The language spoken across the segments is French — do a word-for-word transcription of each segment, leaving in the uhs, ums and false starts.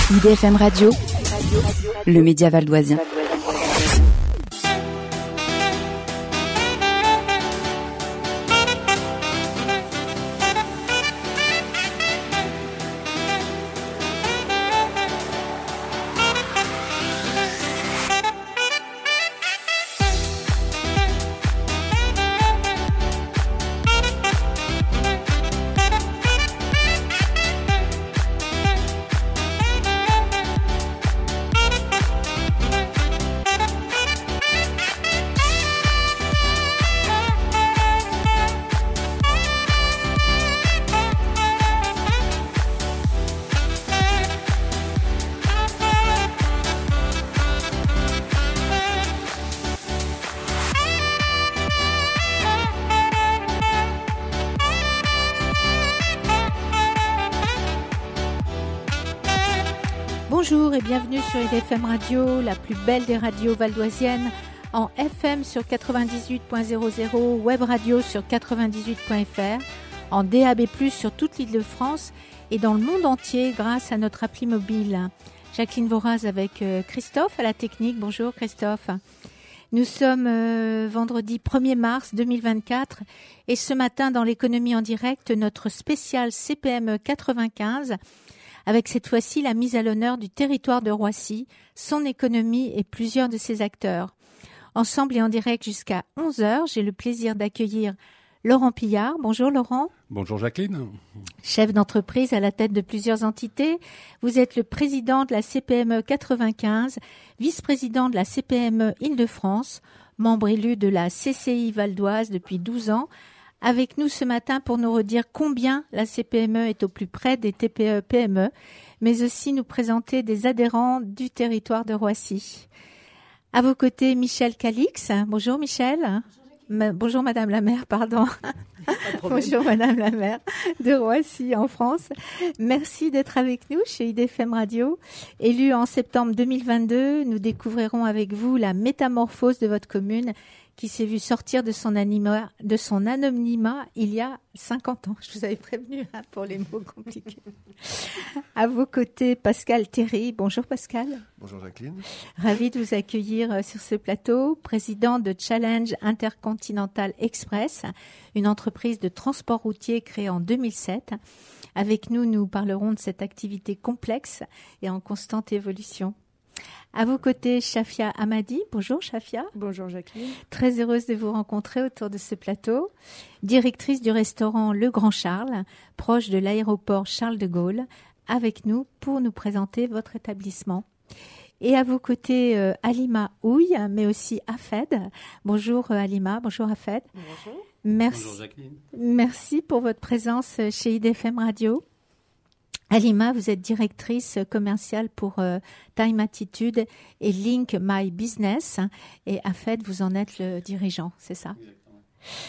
I D F M Radio, le média valdoisien. Bonjour et bienvenue sur I D F M Radio, la plus belle des radios valdoisiennes, en F M sur quatre-vingt-dix-huit point zéro zéro, web radio sur quatre-vingt-dix-huit point F R, en D A B plus, sur toute l'Île-de-France et dans le monde entier grâce à notre appli mobile. Jacqueline Voraz avec Christophe à la technique. Bonjour Christophe. Nous sommes euh, vendredi premier mars deux mille vingt-quatre et ce matin dans l'économie en direct, notre spécial C P M E quatre-vingt-quinze avec cette fois-ci la mise à l'honneur du territoire de Roissy, son économie et plusieurs de ses acteurs. Ensemble et en direct jusqu'à onze heures, j'ai le plaisir d'accueillir Laurent Pillard. Bonjour Laurent. Bonjour Jacqueline. Chef d'entreprise à la tête de plusieurs entités. Vous êtes le président de la C P M E quatre-vingt-quinze, vice-président de la C P M E Île-de-France, membre élu de la C C I valdoise depuis douze ans. Avec nous ce matin pour nous redire combien la C P M E est au plus près des T P E P M E, mais aussi nous présenter des adhérents du territoire de Roissy. À vos côtés, Michel Calix. Bonjour Michel. Bonjour, Bonjour Madame la maire, pardon. Bonjour Madame la maire de Roissy en France. Merci d'être avec nous chez I D F M Radio. Élu en septembre deux mille vingt-deux, nous découvrirons avec vous la métamorphose de votre commune qui s'est vue sortir de son, anima, de son anonymat il y a cinquante ans. Je vous avais prévenu hein, pour les mots compliqués. À vos côtés, Pascal Théry. Bonjour Pascal. Bonjour Jacqueline. Ravi de vous accueillir sur ce plateau. Président de Challenge Intercontinental Express, une entreprise de transport routier créée en deux mille sept. Avec nous, nous parlerons de cette activité complexe et en constante évolution. À vos côtés, Shafia Hamadi. Bonjour Shafia. Bonjour Jacqueline. Très heureuse de vous rencontrer autour de ce plateau. Directrice du restaurant Le Grand Charles, proche de l'aéroport Charles de Gaulle, avec nous pour nous présenter votre établissement. Et à vos côtés, euh, Halima Houille, mais aussi Afed. Bonjour euh, Halima, bonjour Afed. Bonjour. Merci. Bonjour Jacqueline. Merci pour votre présence chez I D F M Radio. Halima, vous êtes directrice commerciale pour euh, Time Attitude et Link My Business. Et Afed, vous en êtes le dirigeant, c'est ça ? Exactement.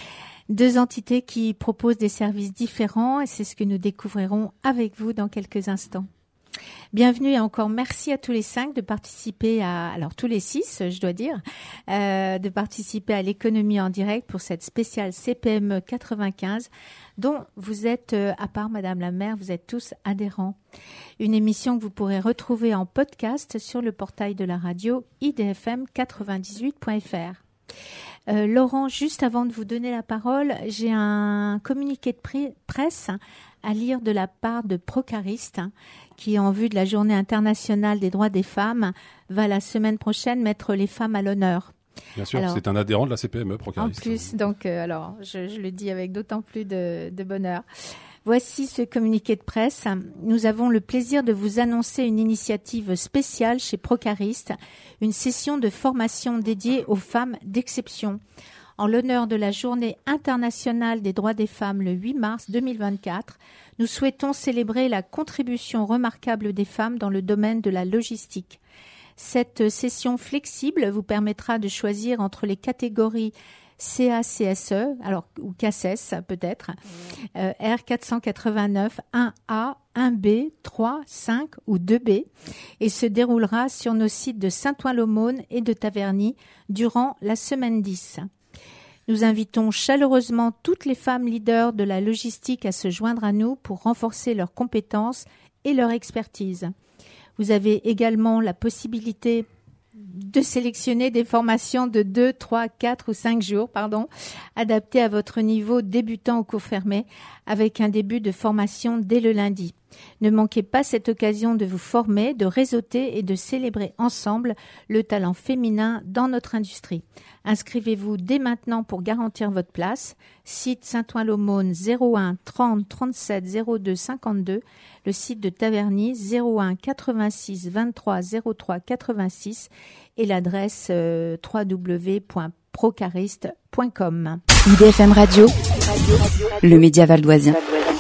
Deux entités qui proposent des services différents et c'est ce que nous découvrirons avec vous dans quelques instants. Bienvenue et encore merci à tous les cinq de participer à, alors tous les six, je dois dire, euh, de participer à l'économie en direct pour cette spéciale C P M E quatre-vingt-quinze dont vous êtes, euh, à part Madame la maire, vous êtes tous adhérents. Une émission que vous pourrez retrouver en podcast sur le portail de la radio I D F M quatre-vingt-dix-huit point F R. Euh, Laurent, juste avant de vous donner la parole, j'ai un communiqué de presse à lire de la part de Procariste, qui, en vue de la Journée internationale des droits des femmes, va la semaine prochaine mettre les femmes à l'honneur. Bien sûr, alors, c'est un adhérent de la C P M E, Procariste. En plus, donc, euh, alors, je, je le dis avec d'autant plus de, de bonheur. Voici ce communiqué de presse. Nous avons le plaisir de vous annoncer une initiative spéciale chez Procariste, une session de formation dédiée aux femmes d'exception. En l'honneur de la Journée internationale des droits des femmes le huit mars deux mille vingt-quatre, nous souhaitons célébrer la contribution remarquable des femmes dans le domaine de la logistique. Cette session flexible vous permettra de choisir entre les catégories C A C S E, alors, ou C A C E S peut-être, euh, R quatre cent quatre-vingt-neuf, un A, un B, trois, cinq ou deux B, et se déroulera sur nos sites de Saint-Ouen-l'Aumône et de Taverny durant la semaine dix. Nous invitons chaleureusement toutes les femmes leaders de la logistique à se joindre à nous pour renforcer leurs compétences et leur expertise. Vous avez également la possibilité de sélectionner des formations de deux, trois, quatre ou cinq jours, pardon, adaptées à votre niveau débutant ou confirmé, avec un début de formation dès le lundi. Ne manquez pas cette occasion de vous former, de réseauter et de célébrer ensemble le talent féminin dans notre industrie. Inscrivez-vous dès maintenant pour garantir votre place. Site Saint-Ouen-l'Aumône zéro un trente trente-sept zéro deux cinquante-deux. Le site de Taverny zéro un quatre-vingt-six vingt-trois zéro trois quatre-vingt-six et l'adresse euh, w w w point procariste point com. I D F M Radio, le média valdoisien.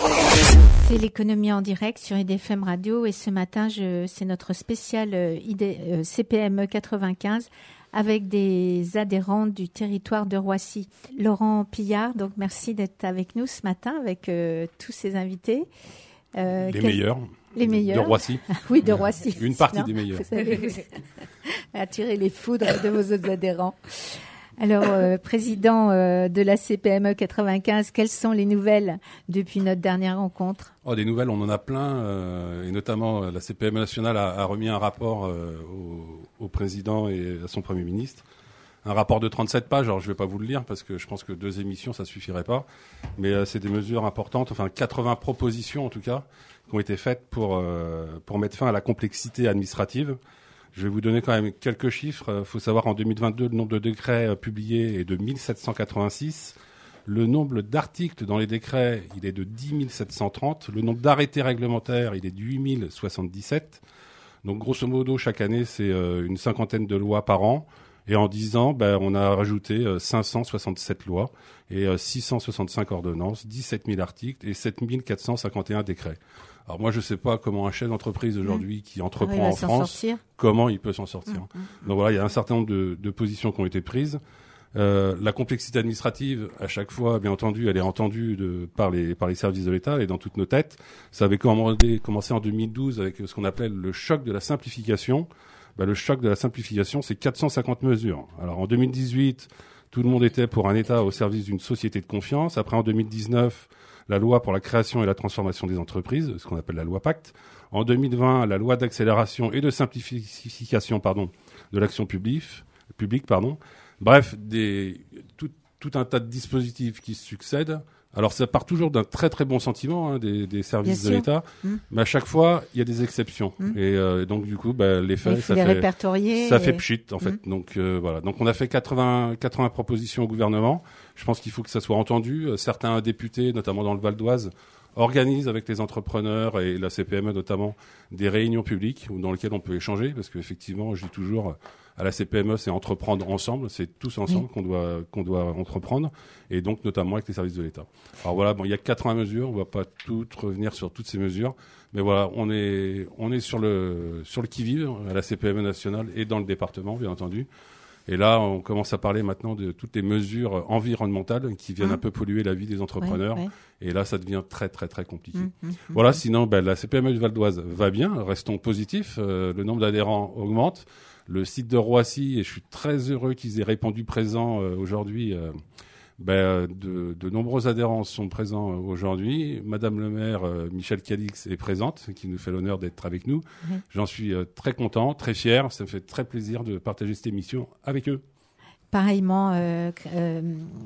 C'est l'économie en direct sur I D F M Radio et ce matin, je, c'est notre spécial euh, I D, euh, C P M E quatre-vingt-quinze avec des adhérents du territoire de Roissy. Laurent Pillard, donc merci d'être avec nous ce matin avec euh, tous ces invités. Euh, les quel... meilleurs. Les meilleurs. De Roissy. Oui, de Roissy. Une partie non, des meilleurs. Vous savez, vous attirer les foudres de vos autres adhérents. Alors, euh, président euh, de la C P M E quatre-vingt-quinze, quelles sont les nouvelles depuis notre dernière rencontre ? Oh, des nouvelles, on en a plein, euh, et notamment euh, la C P M E nationale a, a remis un rapport euh, au, au président et à son Premier ministre. Un rapport de trente-sept pages, alors je ne vais pas vous le lire parce que je pense que deux émissions, ça ne suffirait pas. Mais euh, c'est des mesures importantes, enfin quatre-vingts propositions en tout cas, qui ont été faites pour, euh, pour mettre fin à la complexité administrative. Je vais vous donner quand même quelques chiffres. Il faut savoir qu'en deux mille vingt-deux, le nombre de décrets publiés est de mille sept cent quatre-vingt-six. Le nombre d'articles dans les décrets, il est de dix mille sept cent trente. Le nombre d'arrêtés réglementaires, il est de huit mille soixante-dix-sept. Donc grosso modo, chaque année, c'est une cinquantaine de lois par an. Et en dix ans, ben, on a rajouté cinq cent soixante-sept lois et six cent soixante-cinq ordonnances, dix-sept mille articles et sept mille quatre cent cinquante et un décrets. Alors moi, je ne sais pas comment un chef d'entreprise aujourd'hui qui entreprend en France, comment il peut s'en sortir. Mmh, mmh. Donc voilà, il y a un certain nombre de, de positions qui ont été prises. Euh, la complexité administrative, à chaque fois, bien entendu, elle est entendue de, par, les, par les services de l'État et dans toutes nos têtes. Ça avait commencé en deux mille douze avec ce qu'on appelait le choc de la simplification. Ben, le choc de la simplification, c'est quatre cent cinquante mesures. Alors en deux mille dix-huit, tout le monde était pour un État au service d'une société de confiance. Après, en deux mille dix-neuf, la loi pour la création et la transformation des entreprises, ce qu'on appelle la loi Pacte. En deux mille vingt, la loi d'accélération et de simplification, pardon, de l'action publique, publique, pardon. Bref, des, tout, tout un tas de dispositifs qui se succèdent. Alors, ça part toujours d'un très très bon sentiment hein, des, des services de l'État, mmh. mais à chaque fois, il y a des exceptions. Mmh. Et euh, donc, du coup, bah, les faits, ça, les fait, répertorier ça et... fait pchit, en fait. Mmh. Donc, euh, voilà. Donc, on a fait quatre-vingts, quatre-vingts propositions au gouvernement. Je pense qu'il faut que ça soit entendu. Certains députés, notamment dans le Val d'Oise, organisent avec les entrepreneurs et la C P M E notamment des réunions publiques dans lesquelles on peut échanger, parce qu'effectivement, je dis toujours, à la C P M E, c'est entreprendre ensemble, c'est tous ensemble oui. qu'on doit qu'on doit entreprendre, et donc notamment avec les services de l'État. Alors voilà, bon, il y a quatre-vingts mesures, on va pas toutes revenir sur toutes ces mesures, mais voilà, on est on est sur le sur le qui-vive à la C P M E nationale et dans le département, bien entendu. Et là, on commence à parler maintenant de toutes les mesures environnementales qui viennent mmh. un peu polluer la vie des entrepreneurs. Ouais, ouais. Et là, ça devient très, très, très compliqué. Mmh, mmh, voilà, mmh. sinon, ben, la C P M E du Val d'Oise va bien. Restons positifs. Euh, le nombre d'adhérents augmente. Le site de Roissy, et je suis très heureux qu'ils aient répondu présent euh, aujourd'hui. Euh, ben, de, de nombreux adhérents sont présents euh, aujourd'hui. Madame le maire, euh, Michel Calix, est présente, qui nous fait l'honneur d'être avec nous. Mmh. J'en suis euh, très content, très fier. Ça me fait très plaisir de partager cette émission avec eux. Pareillement, euh, euh,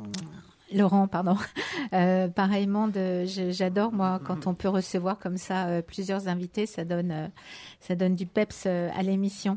Laurent, pardon. Euh, pareillement, de, j'adore moi quand on peut recevoir comme ça euh, plusieurs invités, ça donne, euh, ça donne du peps euh, à l'émission.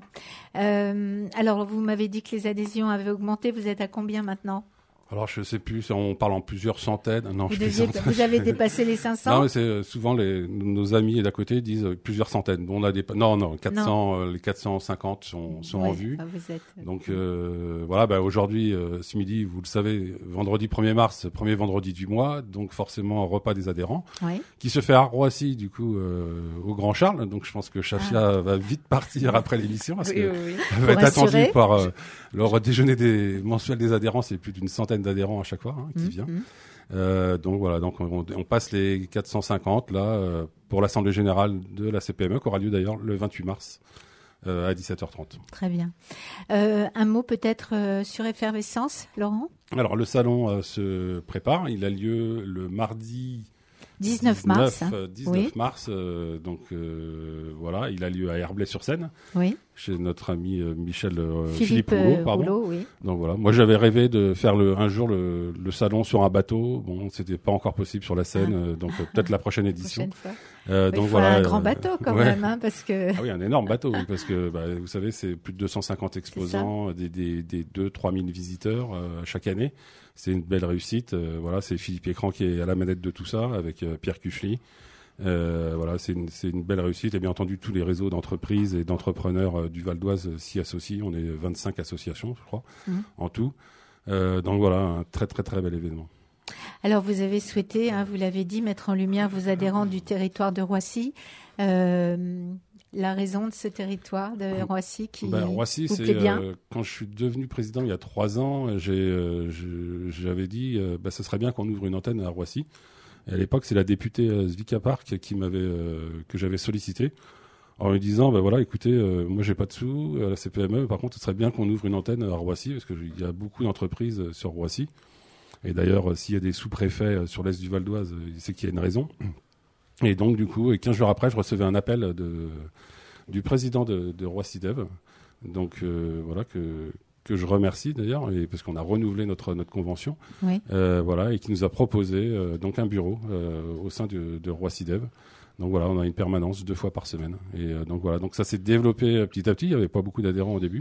Euh, alors, vous m'avez dit que les adhésions avaient augmenté. Vous êtes à combien maintenant ? Alors, je ne sais plus, on parle en plusieurs centaines. Non, vous, je deviez, vous avez dépassé les cinq cents ? Non, mais c'est souvent les, nos amis d'à côté disent plusieurs centaines. On a des, non, non, quatre cents, non. Euh, les quatre cent cinquante sont, sont ouais, en vue. Ah, vous êtes... Donc, euh, voilà, bah, aujourd'hui, euh, ce midi, vous le savez, vendredi premier mars, premier vendredi du mois, donc forcément un repas des adhérents, oui. qui se fait à Roissy, du coup, euh, au Grand Charles. Donc, je pense que Chacha ah. va vite partir après l'émission, parce oui, que oui, oui. elle va être attendue par euh, leur déjeuner des mensuel des adhérents. C'est plus d'une centaine d'adhérents à chaque fois. Hein, qui mmh, vient. Mmh. Euh, donc voilà, donc on, on passe les quatre cent cinquante là euh, pour l'Assemblée générale de la C P M E qui aura lieu d'ailleurs le vingt-huit mars euh, à dix-sept heures trente. Très bien. Euh, un mot peut-être euh, sur Effervescence, Laurent ? Alors le salon euh, se prépare, il a lieu le mardi dix-neuf mars. dix-neuf, euh, dix-neuf oui. mars, euh, donc euh, voilà, il a lieu à Herblay-sur-Seine, oui. chez notre ami euh, Michel euh, Philippe, Philippe Rouleau, pardon. Rouleau, oui. Donc voilà, moi j'avais rêvé de faire le, un jour le, le salon sur un bateau. Bon, c'était pas encore possible sur la Seine, ah. euh, donc euh, peut-être la prochaine édition. Prochaine euh, donc il faut voilà, un euh, grand bateau quand ouais. même, hein, parce que. Ah oui, un énorme bateau, oui, parce que bah, vous savez, c'est plus de deux cent cinquante exposants, des, des, des deux, trois mille visiteurs euh, chaque année. C'est une belle réussite. Euh, voilà, c'est Philippe Écran qui est à la manette de tout ça, avec euh, Pierre Cuchely. Euh, voilà, c'est une, c'est une belle réussite. Et bien entendu, tous les réseaux d'entreprises et d'entrepreneurs euh, du Val d'Oise euh, s'y associent. On est vingt-cinq associations, je crois, mmh. en tout. Euh, donc voilà, un très très très bel événement. Alors vous avez souhaité, hein, vous l'avez dit, mettre en lumière vos adhérents du territoire de Roissy. Euh, la raison de ce territoire de Roissy qui ben, Roissy, vous c'est plaît bien. Euh, quand je suis devenu président il y a trois ans, j'ai, euh, je, j'avais dit, euh, bah, ce serait bien qu'on ouvre une antenne à Roissy. Et à l'époque, c'est la députée euh, Zvika Park qui m'avait, euh, que j'avais sollicité en lui disant, ben voilà, écoutez, euh, moi j'ai pas de sous à la C P M E, par contre, ce serait bien qu'on ouvre une antenne à Roissy parce qu'il y a beaucoup d'entreprises sur Roissy. Et d'ailleurs, euh, s'il y a des sous-préfets sur l'est du Val d'Oise, c'est qu'il y a une raison. Et donc, du coup, et quinze jours après, je recevais un appel de, du président de, de Roissy Dev. Donc, euh, voilà, que, que je remercie d'ailleurs, et, parce qu'on a renouvelé notre, notre convention. Oui. Euh, voilà, et qui nous a proposé euh, donc un bureau euh, au sein de, de Roissy Dev. Donc voilà, on a une permanence deux fois par semaine. Et euh, donc voilà, donc ça s'est développé petit à petit. Il n'y avait pas beaucoup d'adhérents au début.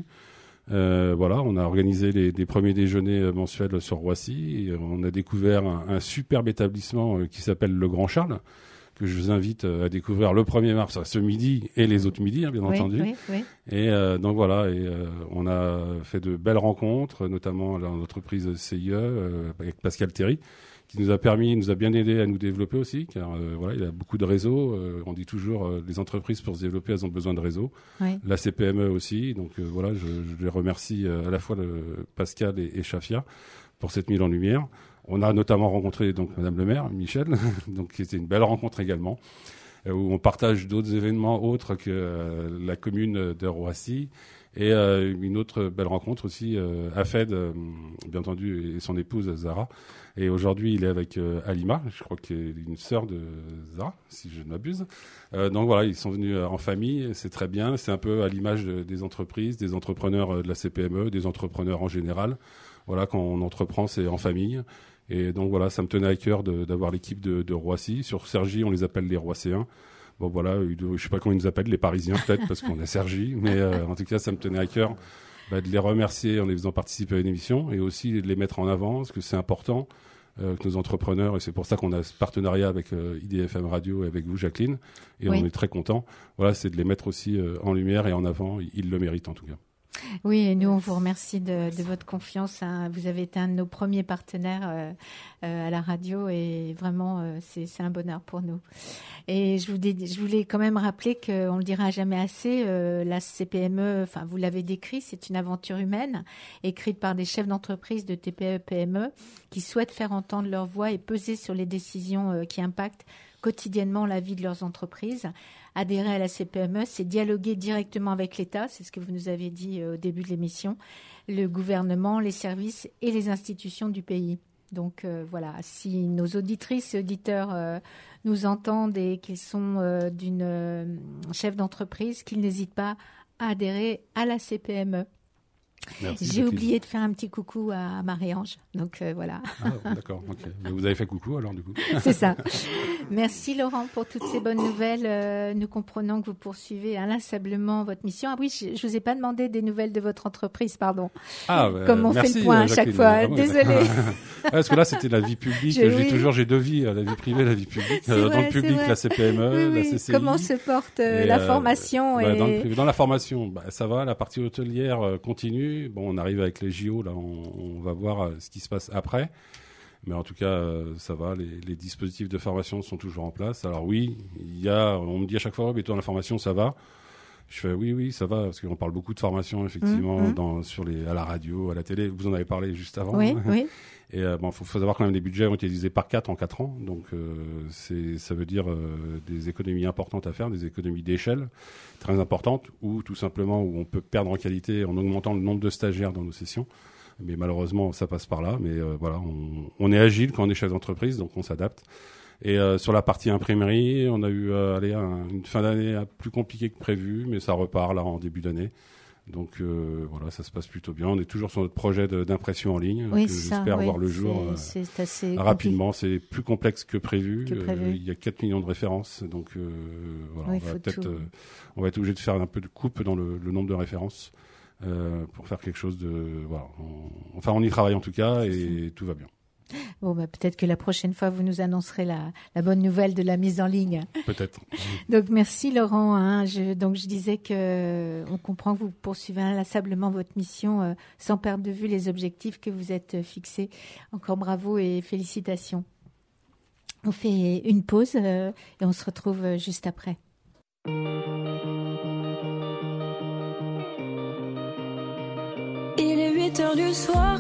Euh, voilà, on a organisé les, les premiers déjeuners mensuels sur Roissy. Et on a découvert un, un superbe établissement euh, qui s'appelle Le Grand Charles, que je vous invite à découvrir le premier mars, ce midi et les autres midis, hein, bien oui, entendu. Oui, oui. Et euh, donc voilà, et euh, on a fait de belles rencontres, notamment dans l'entreprise C I E euh, avec Pascal Théry, qui nous a permis, nous a bien aidé à nous développer aussi, car euh, voilà, il y a beaucoup de réseaux. Euh, on dit toujours, euh, les entreprises pour se développer, elles ont besoin de réseaux. Oui. La C P M E aussi. Donc euh, voilà, je, je les remercie euh, à la fois le Pascal et, et Shafia pour cette mise en lumière. On a notamment rencontré donc Madame le maire, Michel, donc c'était une belle rencontre également, euh, où on partage d'autres événements autres que euh, la commune de Roissy. Et euh, une autre belle rencontre aussi, euh, Afed, euh, bien entendu, et son épouse Zara. Et aujourd'hui, il est avec euh, Alima, je crois qu'il est une sœur de Zara, si je ne m'abuse. Euh, donc voilà, ils sont venus euh, en famille, c'est très bien. C'est un peu à l'image de, des entreprises, des entrepreneurs euh, de la C P M E, des entrepreneurs en général. Voilà, quand on entreprend, c'est en famille. Et donc voilà, ça me tenait à cœur de, d'avoir l'équipe de, de Roissy. Sur Cergy, on les appelle les Roisséens. Bon voilà, je sais pas comment ils nous appellent, les Parisiens peut-être, parce qu'on est Cergy. Mais euh, en tout cas, ça me tenait à cœur bah, de les remercier en les faisant participer à une émission et aussi de les mettre en avant, parce que c'est important euh, que nos entrepreneurs, et c'est pour ça qu'on a ce partenariat avec euh, I D F M Radio et avec vous, Jacqueline, et oui. On est très contents. Voilà, c'est de les mettre aussi euh, en lumière et en avant. Ils le méritent en tout cas. Oui, et nous, on vous remercie de, de votre confiance. Hein. Vous avez été un de nos premiers partenaires euh, euh, à la radio et vraiment, euh, c'est, c'est un bonheur pour nous. Et je, vous dé- je voulais quand même rappeler qu'on ne le dira jamais assez, euh, la C P M E, enfin, vous l'avez décrit, c'est une aventure humaine écrite par des chefs d'entreprise de T P E P M E qui souhaitent faire entendre leur voix et peser sur les décisions euh, qui impactent quotidiennement la vie de leurs entreprises. Adhérer à la C P M E, c'est dialoguer directement avec l'État, c'est ce que vous nous avez dit au début de l'émission, le gouvernement, les services et les institutions du pays. Donc euh, voilà, si nos auditrices et auditeurs euh, nous entendent et qu'ils sont euh, d'une euh, chef d'entreprise, qu'ils n'hésitent pas à adhérer à la C P M E. Merci, J'ai oublié de faire un petit coucou à Marie-Ange, donc euh, voilà. Ah, d'accord, ok. Mais vous avez fait coucou alors du coup. C'est ça. Merci Laurent pour toutes ces bonnes nouvelles. Euh, nous comprenons que vous poursuivez inlassablement votre mission. Ah oui, je ne vous ai pas demandé des nouvelles de votre entreprise, pardon. Ah, bah, comme on merci, fait le point à chaque fois. Ah, oui, désolée. Parce que là, c'était la vie publique. Je, je oui. dis toujours, j'ai deux vies, la vie privée, la vie publique. Euh, vrai, dans le public, la C P M E, oui, oui. la C C I. Comment se porte euh, et, la euh, formation bah, et... dans, le, dans la formation, bah, ça va. La partie hôtelière euh, continue. Bon, on arrive avec les J O, là, on, on va voir euh, ce qui se passe après. Mais en tout cas, euh, ça va. Les, les dispositifs de formation sont toujours en place. Alors oui, il y a. On me dit à chaque fois, mais toi, dans la formation, ça va. Je fais oui, oui, ça va, parce qu'on parle beaucoup de formation, effectivement, mmh, mmh. Dans, sur les, à la radio, à la télé. Vous en avez parlé juste avant. Oui, oui. Et euh, bon, faut, faut savoir quand même les budgets ont été divisés par quatre en quatre ans, donc euh, c'est, ça veut dire euh, des économies importantes à faire, des économies d'échelle très importantes, ou tout simplement où on peut perdre en qualité en augmentant le nombre de stagiaires dans nos sessions. Mais malheureusement, ça passe par là. Mais euh, voilà, on, on est agile quand on est chef d'entreprise, donc on s'adapte. Et euh, sur la partie imprimerie, on a eu euh, allez, un, une fin d'année plus compliquée que prévu, mais ça repart là en début d'année. Donc euh, voilà, ça se passe plutôt bien. On est toujours sur notre projet de, d'impression en ligne, oui, que ça, j'espère oui, voir le jour c'est, euh, c'est assez rapidement. C'est plus complexe que prévu. Que prévu. Euh, il y a quatre millions de références, donc euh, voilà, oui, on va peut-être, tout... euh, on va être obligé de faire un peu de coupe dans le, le nombre de références euh, pour faire quelque chose de, voilà. On, enfin, on y travaille en tout cas et tout va bien. Bon, bah, peut-être que la prochaine fois, vous nous annoncerez la, la bonne nouvelle de la mise en ligne. Peut-être. Donc, merci Laurent. Hein. Je, donc, je disais que on comprend que vous poursuivez inlassablement votre mission euh, sans perdre de vue les objectifs que vous êtes fixés. Encore bravo et félicitations. On fait une pause euh, et on se retrouve juste après. Il est huit heures du soir.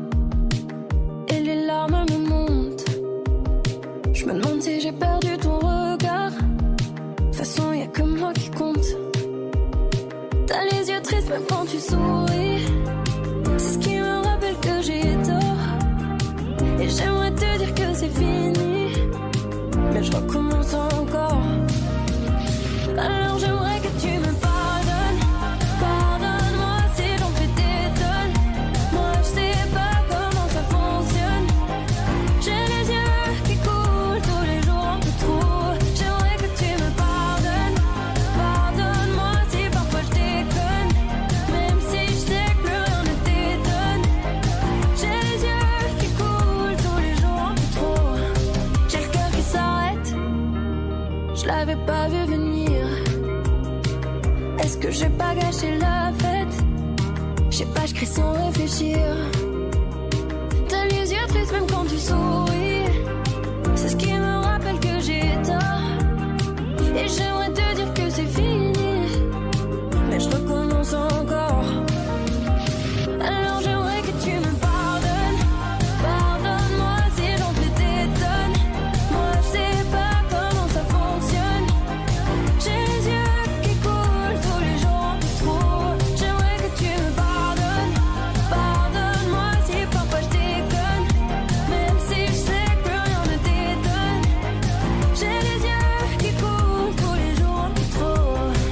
Les larmes me montent. Je me demande si j'ai perdu ton regard. De toute façon, y'a que moi qui compte. T'as les yeux tristes même quand tu souris. C'est ce qui me rappelle que j'ai tort. Et j'aimerais te dire que c'est fini, mais je recommence encore. Alors j'aimerais que tu me pardonnes. Pardonne-moi si j'en fais des tonnes. Moi je sais pas comment ça fonctionne. J'ai les yeux qui coulent tous les jours un peu trop. J'aimerais que tu me pardonnes. Pardonne-moi si parfois je déconne, même si je sais que plus rien ne t'étonne. J'ai les yeux qui coulent tous les jours un peu trop. J'ai le cœur qui s'arrête, je l'avais pas vu venir. Est-ce que j'ai pas gâché la fête? Je sais pas, je crie sans réfléchir. T'as les yeux tristes même quand tu souris. C'est ce qui me rappelle que j'ai tort. Et j'aimerais te dire que c'est fini, mais je recommence encore. Alors j'aimerais que tu me pardonnes. Pardonne-moi si j'en fais des tonnes. Moi je sais pas comment ça fonctionne. J'ai les yeux qui coulent tous les jours un peu trop. J'aimerais que tu me pardonnes. Pardonne-moi si parfois je déconne, même si je sais que plus rien ne t'étonne. J'ai les yeux qui coulent tous les jours un peu trop.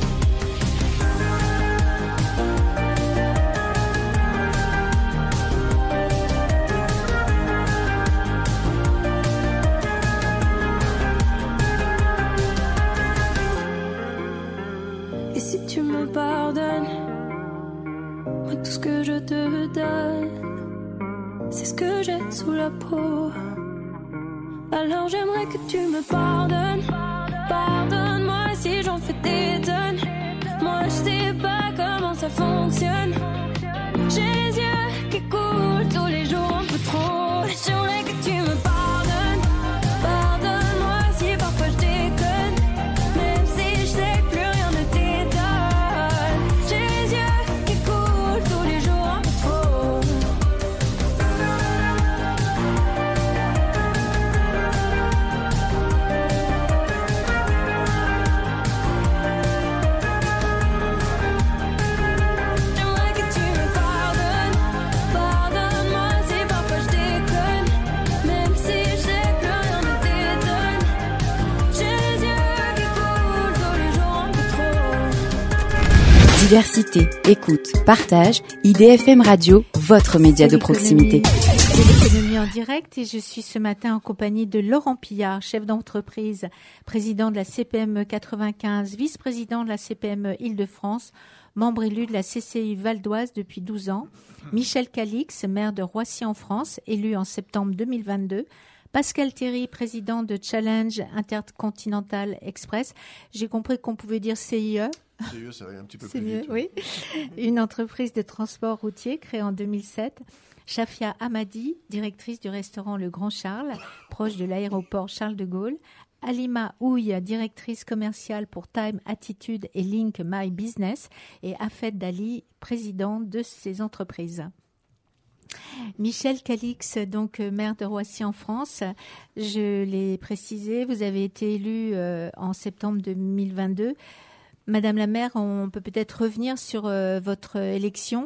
Et si tu me pardonnes, moi tout ce que je te donne, c'est ce que j'ai sous la peau. Alors j'aimerais que tu me pardonnes. Pardonne-moi si j'en fais des tonnes. Moi je sais pas comment ça fonctionne. J'ai les yeux qui coulent tous les jours un peu trop. J'aimerais que tu me pardonnes. Pardonne-moi si parfois je déconne, même si je sais que plus rien ne t'étonne. J'ai les yeux qui coulent tous les jours un peu trop. J'aimerais que tu me pardonnes. Pardonne-moi si parfois je déconne, même si je sais que plus rien ne t'étonne. J'ai les yeux qui coulent tous les jours un peu trop. Diversité, écoute, partage, I D F M Radio, votre média de proximité. C'est l'économie en direct et je suis ce matin en compagnie de Laurent Pillard, chef d'entreprise, président de la C P M E quatre-vingt-quinze, vice-président de la C P M E Île-de-France, membre élu de la C C I Val d'Oise depuis douze ans, Michel Calix, maire de Roissy en France, élu en septembre deux mille vingt-deux, Pascal Thierry, président de Challenge Intercontinental Express. J'ai compris qu'on pouvait dire C I E. C I E, ça va un petit peu C'est plus mieux, vite. oui. Une entreprise de transport routier créée en deux mille sept. Shafia Hamadi, directrice du restaurant Le Grand Charles, proche de l'aéroport Charles de Gaulle. Alima Houille, directrice commerciale pour Time Attitude et Link My Business. Et Afed Dali, président de ces entreprises. Michel Calix, donc maire de Roissy en France. Je l'ai précisé, vous avez été élu euh, en septembre deux mille vingt-deux. Madame la maire, on peut peut-être revenir sur euh, votre élection.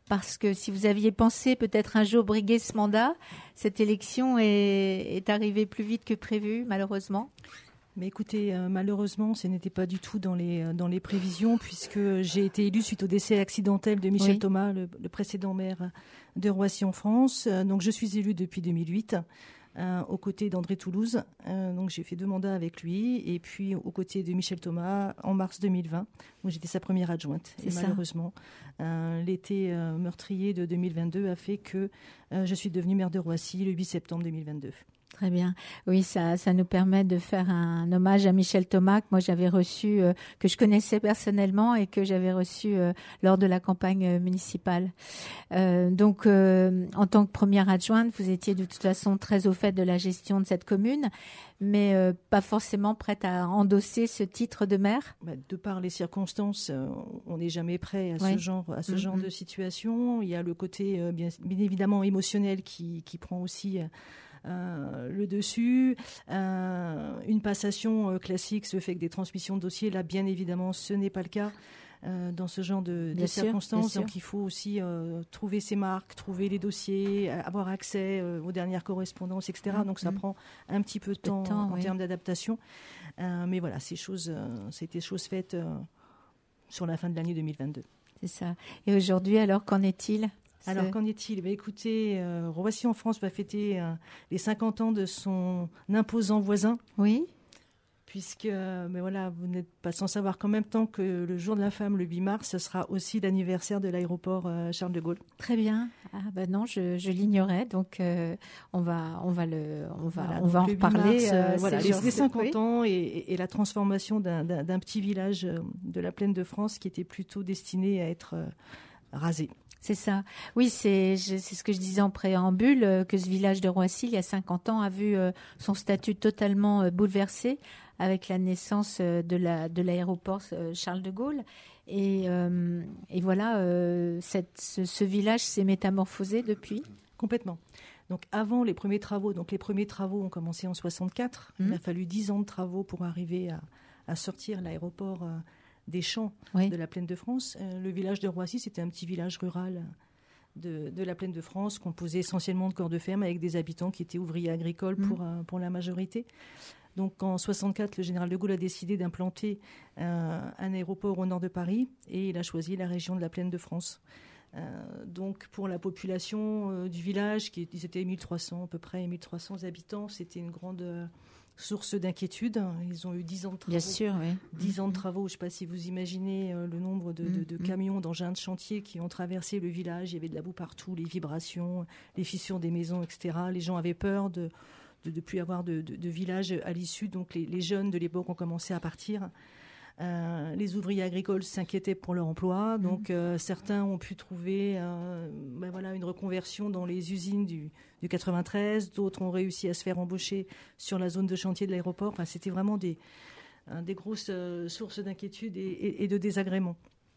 parce que si vous aviez pensé peut-être un jour briguer ce mandat, cette élection est, est arrivée plus vite que prévu, malheureusement. Mais écoutez, euh, malheureusement, ce n'était pas du tout dans les, euh, dans les prévisions, puisque j'ai été élue suite au décès accidentel de Michel oui. Thomas, le, le précédent maire de Roissy en France. Euh, donc je suis élue depuis deux mille huit, euh, aux côtés d'André Toulouse. Euh, donc j'ai fait deux mandats avec lui, et puis aux côtés de Michel Thomas en mars deux mille vingt, où j'étais sa première adjointe. C'est et ça. Malheureusement, euh, l'été euh, meurtrier de deux mille vingt-deux a fait que euh, je suis devenue maire de Roissy le huit septembre deux mille vingt-deux. Très bien. Oui, ça, ça nous permet de faire un hommage à Michel Thomas, que moi j'avais reçu, euh, que je connaissais personnellement et que j'avais reçu euh, lors de la campagne euh, municipale. Euh, donc, euh, en tant que première adjointe, vous étiez de toute façon très au fait de la gestion de cette commune, mais euh, pas forcément prête à endosser ce titre de maire. Bah, de par les circonstances, euh, on n'est jamais prêt à oui. ce genre, à ce mm-hmm. genre de situation. Il y a le côté euh, bien, bien évidemment émotionnel qui, qui prend aussi. Euh, Euh, le dessus, euh, une passation euh, classique se fait avec des transmissions de dossiers. Là, bien évidemment, ce n'est pas le cas euh, dans ce genre de, de sûr, circonstances. Donc, il faut aussi euh, trouver ses marques, trouver les dossiers, avoir accès euh, aux dernières correspondances, et cetera. Mmh, Donc, ça mmh. prend un petit peu de temps, temps en oui. termes d'adaptation. Euh, mais voilà, ces choses, euh, c'était chose faite euh, sur la fin de l'année deux mille vingt-deux. C'est ça. Et aujourd'hui, alors, qu'en est-il ? Alors, C'est... qu'en est-il ? Bah, écoutez, euh, Roissy en France va fêter euh, les cinquante ans de son imposant voisin. Oui. Puisque, euh, mais voilà, vous n'êtes pas sans savoir qu'en même temps que le jour de la femme, le huit mars, ce sera aussi l'anniversaire de l'aéroport euh, Charles de Gaulle. Très bien. Ah ben non, je, je l'ignorais, donc euh, on va, on va le, on va, voilà, on va en reparler. Mars, euh, voilà, les, les cinquante ans et, et, et la transformation d'un, d'un, d'un petit village de la plaine de France qui était plutôt destiné à être euh, rasé. C'est ça. Oui, c'est, je, c'est ce que je disais en préambule, euh, que ce village de Roissy, il y a cinquante ans, a vu euh, son statut totalement euh, bouleversé avec la naissance euh, de, la, de l'aéroport euh, Charles de Gaulle. Et, euh, et voilà, euh, cette, ce, ce village s'est métamorphosé depuis. Complètement. Donc avant les premiers travaux, donc les premiers travaux ont commencé en soixante-quatre. Mmh. Il a fallu dix ans de travaux pour arriver à, à sortir l'aéroport euh, des champs oui. de la plaine de France. Euh, le village de Roissy, c'était un petit village rural de, de la plaine de France, composé essentiellement de corps de ferme, avec des habitants qui étaient ouvriers agricoles mmh. pour, euh, pour la majorité. Donc en soixante-quatre, le général de Gaulle a décidé d'implanter euh, un aéroport au nord de Paris et il a choisi la région de la plaine de France. Euh, donc pour la population euh, du village, qui ils étaient mille trois cents à peu près, mille trois cents habitants, c'était une grande euh, source d'inquiétude. Ils ont eu dix ans de travaux. Bien sûr, oui. dix ans de travaux. Je ne sais pas si vous imaginez euh, le nombre de, de, de camions, d'engins de chantier qui ont traversé le village. Il y avait de la boue partout, les vibrations, les fissures des maisons, et cetera. Les gens avaient peur de de ne plus avoir de, de, de village à l'issue. Donc les, les jeunes de l'époque ont commencé à partir. Euh, les ouvriers agricoles s'inquiétaient pour leur emploi. Donc euh, certains ont pu trouver euh, ben voilà, une reconversion dans les usines du, du quatre-vingt-treize. D'autres ont réussi à se faire embaucher sur la zone de chantier de l'aéroport. Enfin, c'était vraiment des, euh, des grosses euh, sources d'inquiétude et, et, et de désagrément.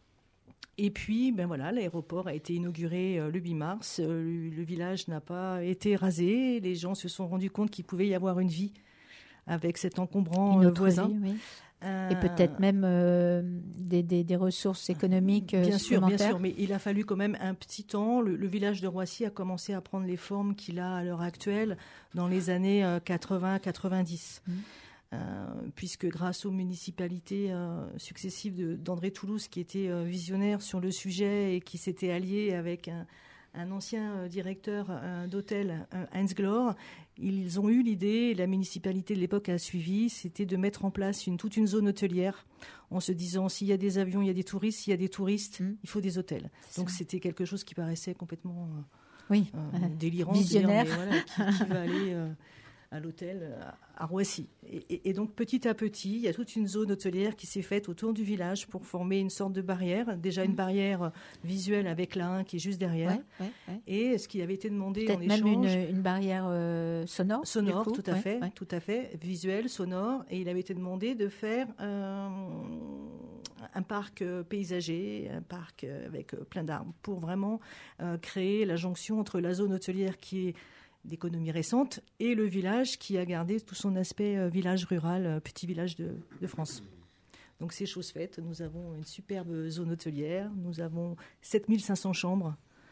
Et puis, ben voilà, l'aéroport a été inauguré euh, le huit mars. Euh, le, le village n'a pas été rasé. Les gens se sont rendus compte qu'il pouvait y avoir une vie avec cet encombrant euh, voisin. Vie, oui. euh, Et peut-être même euh, des, des, des ressources économiques bien supplémentaires. Sûr, bien sûr, mais il a fallu quand même un petit temps. Le, le village de Roissy a commencé à prendre les formes qu'il a à l'heure actuelle dans les années euh, quatre-vingts quatre-vingt-dix. Mmh. Euh, puisque grâce aux municipalités euh, successives de, d'André Toulouse, qui était euh, visionnaire sur le sujet et qui s'était allié avec un, un ancien euh, directeur euh, d'hôtel, euh, Heinz Glor, ils ont eu l'idée, la municipalité de l'époque a suivi, c'était de mettre en place une, toute une zone hôtelière, en se disant s'il y a des avions, il y a des touristes, s'il y a des touristes, mmh. il faut des hôtels. C'est Donc ça. C'était quelque chose qui paraissait complètement euh, oui. euh, délirant, visionnaire, dire, mais voilà, qui, qui va aller... Euh, à l'hôtel à Roissy. Et, et, et donc, petit à petit, il y a toute une zone hôtelière qui s'est faite autour du village pour former une sorte de barrière. Déjà, une barrière visuelle avec la Hain qui est juste derrière. Ouais, ouais, ouais. Et ce qui avait été demandé peut-être en même échange... même une, une barrière euh, sonore. Sonore, du coup. tout à ouais, fait, ouais. tout à fait. Visuelle, sonore. Et il avait été demandé de faire euh, un parc paysager, un parc avec plein d'arbres, pour vraiment euh, créer la jonction entre la zone hôtelière qui est d'économie récente et le village qui a gardé tout son aspect euh, village rural, euh, petit village de, de France. Donc c'est chose faite. Nous avons une superbe zone hôtelière. Nous avons sept mille cinq cents chambres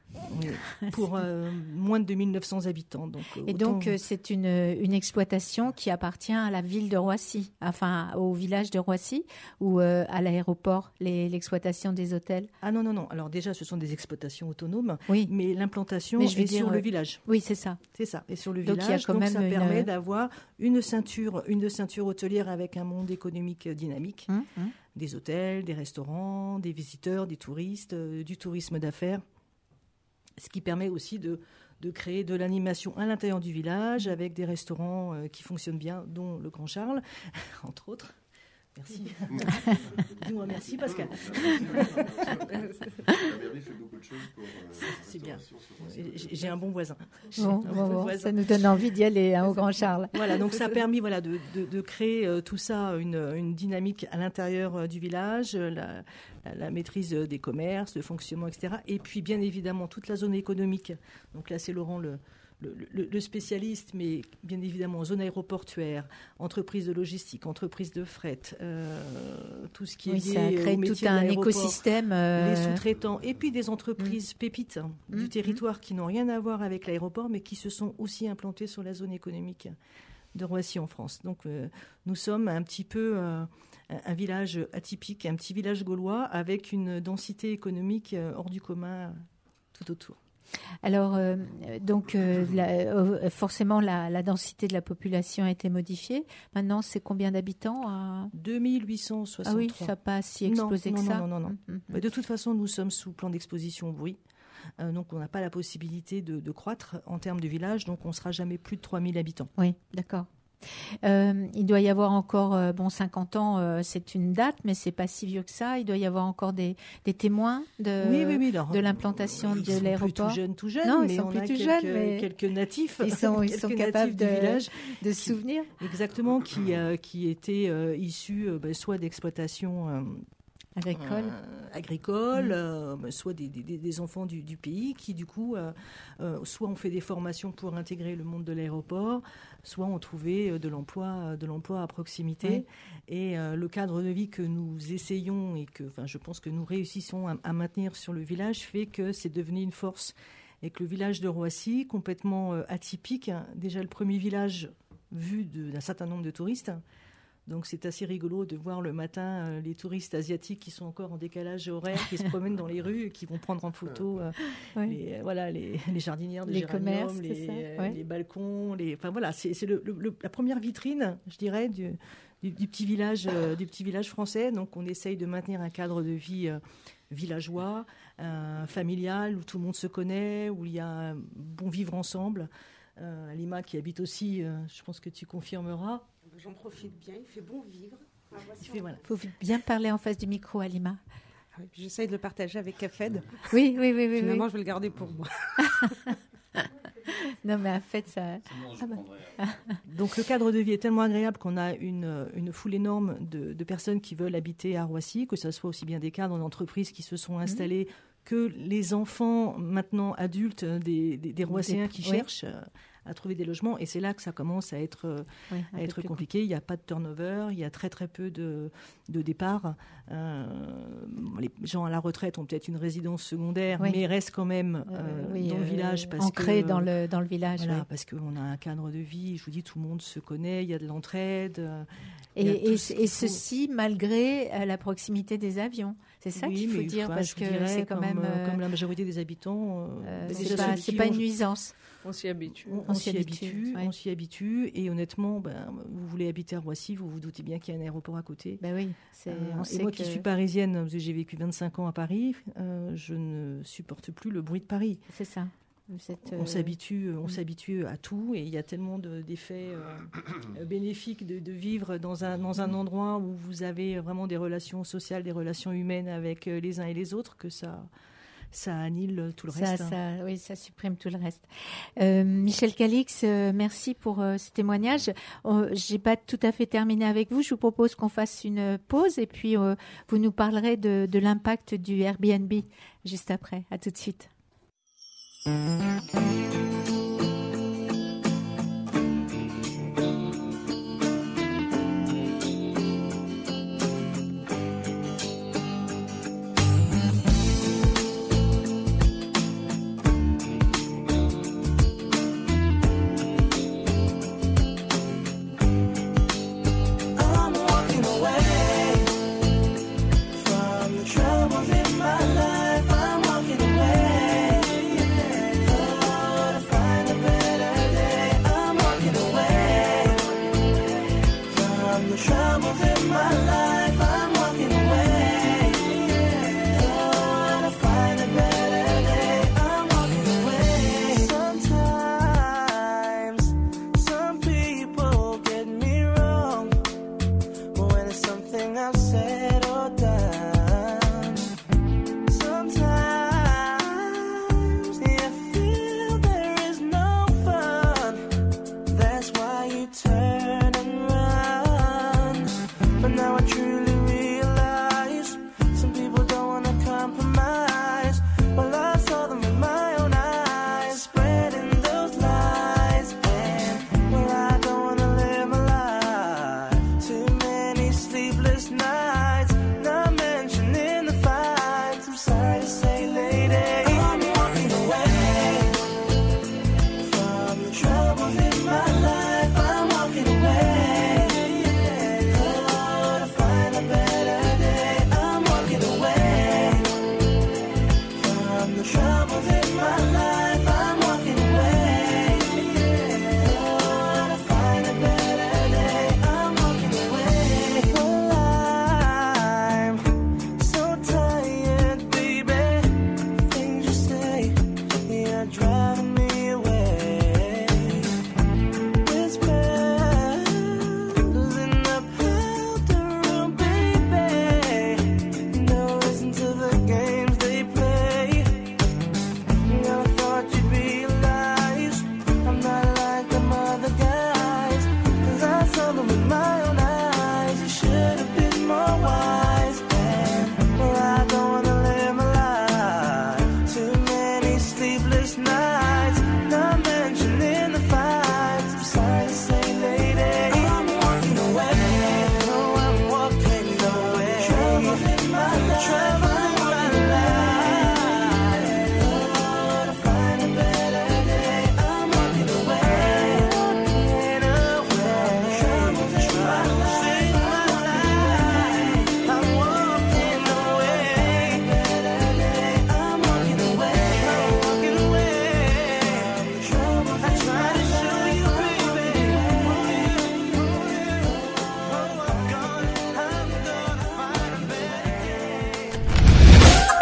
Oui, pour euh, moins de deux mille neuf cents habitants. Donc, et autant... donc, euh, c'est une, une exploitation qui appartient à la ville de Roissy, enfin au village de Roissy, ou euh, à l'aéroport, les, l'exploitation des hôtels? Ah non, non, non. Alors déjà, ce sont des exploitations autonomes, oui. mais l'implantation mais je est dire, sur euh... le village. Oui, c'est ça. C'est ça, et sur le donc, village, il y a quand donc même ça une... permet d'avoir une ceinture, une ceinture hôtelière avec un monde économique dynamique. Hum, hum. Des hôtels, des restaurants, des visiteurs, des touristes, euh, du tourisme d'affaires. Ce qui permet aussi de, de créer de l'animation à l'intérieur du village avec des restaurants euh, qui fonctionnent bien, dont le Grand Charles, entre autres. Merci. Dis-moi merci, Pascal. La mairie fait beaucoup de choses pour. Euh, c'est bien. J'ai un bon voisin. Bon, un bon, bon bon, voisin. Ça nous donne envie d'y aller hein, au Grand Charles. Voilà, donc ça a permis voilà, de, de, de créer euh, tout ça, une, une dynamique à l'intérieur euh, du village, euh, la, la, la maîtrise des commerces, le fonctionnement, et cetera. Et puis, bien évidemment, toute la zone économique. Donc là, c'est Laurent le. Le, le, le spécialiste, mais bien évidemment, zone aéroportuaire, entreprise de logistique, entreprise de fret, euh, tout ce qui est oui, lié ça crée au métier tout un de l'aéroport, écosystème. Euh... Les sous-traitants, et puis des entreprises mmh. pépites hein, mmh. du territoire qui n'ont rien à voir avec l'aéroport, mais qui se sont aussi implantées sur la zone économique de Roissy en France. Donc, euh, nous sommes un petit peu euh, un village atypique, un petit village gaulois avec une densité économique euh, hors du commun tout autour. Alors, euh, donc, euh, la, euh, forcément, la, la densité de la population a été modifiée. Maintenant, c'est combien d'habitants à... deux mille huit cent soixante-trois. Ah oui, ça n'a pas si explosé non, que non, ça. Non, non, non. non. Mmh. De toute façon, nous sommes sous plan d'exposition au bruit. Euh, donc, on n'a pas la possibilité de, de croître en termes de village. Donc, on ne sera jamais plus de trois mille habitants. Oui, d'accord. Euh, il doit y avoir encore, euh, bon, cinquante ans, euh, c'est une date, mais c'est pas si vieux que ça. Il doit y avoir encore des, des témoins de, oui, oui, oui, alors, de l'implantation ils de sont l'aéroport. Plus tout jeunes, tout jeunes, non, mais ils sont on plus a tout quelques, jeunes, mais quelques natifs, ils sont, ils sont capables de, village, de se souvenir. Exactement, qui, euh, qui étaient euh, issus euh, bah, soit d'exploitation euh, agricole, euh, agricole mmh. euh, soit des, des, des enfants du, du pays qui, du coup, euh, euh, soit ont fait des formations pour intégrer le monde de l'aéroport, soit ont trouvé de l'emploi, de l'emploi à proximité. Oui. Et euh, le cadre de vie que nous essayons et que, enfin, je pense que nous réussissons à, à maintenir sur le village fait que c'est devenu une force. Et que le village de Roissy, complètement euh, atypique, hein, déjà le premier village vu de, d'un certain nombre de touristes. Donc c'est assez rigolo de voir le matin euh, les touristes asiatiques qui sont encore en décalage horaire, qui se promènent dans les rues et qui vont prendre en photo euh, oui. les, euh, voilà, les, les jardinières de les géranium, commerces, les, euh, ouais. les balcons. Les, enfin voilà, c'est, c'est le, le, la première vitrine, je dirais, du, du, du, petit village, euh, du petit village français. Donc on essaye de maintenir un cadre de vie euh, villageois, euh, familial, où tout le monde se connaît, où il y a un bon vivre ensemble. Euh, Alima qui habite aussi, euh, je pense que tu confirmeras. J'en profite bien, il fait bon vivre. Il fait, voilà. faut bien parler en face du micro, Alima. Ah oui, j'essaye de le partager avec Afed. Oui, oui, oui. oui Finalement, oui. je vais le garder pour moi. Non, mais Afed, ça... Sinon, je ah bah. prendrais... Donc, le cadre de vie est tellement agréable qu'on a une, une foule énorme de, de personnes qui veulent habiter à Roissy, que ce soit aussi bien des cadres d'entreprises qui se sont installés, mmh. que les enfants, maintenant adultes, des, des, des Roisséens qui oui. cherchent... à trouver des logements, et c'est là que ça commence à être, oui, à être compliqué. Il n'y a pas de turnover, il y a très très peu de, de départs. Euh, les gens à la retraite ont peut-être une résidence secondaire, oui. mais restent quand même euh, euh, oui, dans le village. Parce ancrés que, dans le, dans le village. Voilà, oui. parce qu'on a un cadre de vie, je vous dis, tout le monde se connaît, il y a de l'entraide. Et, et, ce et ceci, malgré euh, la proximité des avions. C'est ça oui, qu'il faut dire, parce que c'est quand comme, même... Euh, comme la majorité des habitants... Euh, c'est pas, c'est pas une nuisance. On s'y habitue. On, on, on s'y habitue, habitue ouais. on s'y habitue. Et honnêtement, ben, vous voulez habiter à Roissy, vous vous doutez bien qu'il y a un aéroport à côté. Ben oui. C'est, euh, on et sait moi que... qui suis parisienne, parce que j'ai vécu vingt-cinq ans à Paris, euh, je ne supporte plus le bruit de Paris. C'est ça. Cette, on, euh... s'habitue, on mmh. s'habitue à tout, et il y a tellement de, d'effets euh, bénéfiques de, de vivre dans un, dans un endroit où vous avez vraiment des relations sociales, des relations humaines avec les uns et les autres, que ça... ça annule tout le ça, reste. Ça, oui, ça supprime tout le reste. Euh, Michel Calix, euh, merci pour euh, ce témoignage. Euh, j'ai pas tout à fait terminé avec vous. Je vous propose qu'on fasse une pause et puis euh, vous nous parlerez de, de l'impact du Airbnb juste après. À tout de suite.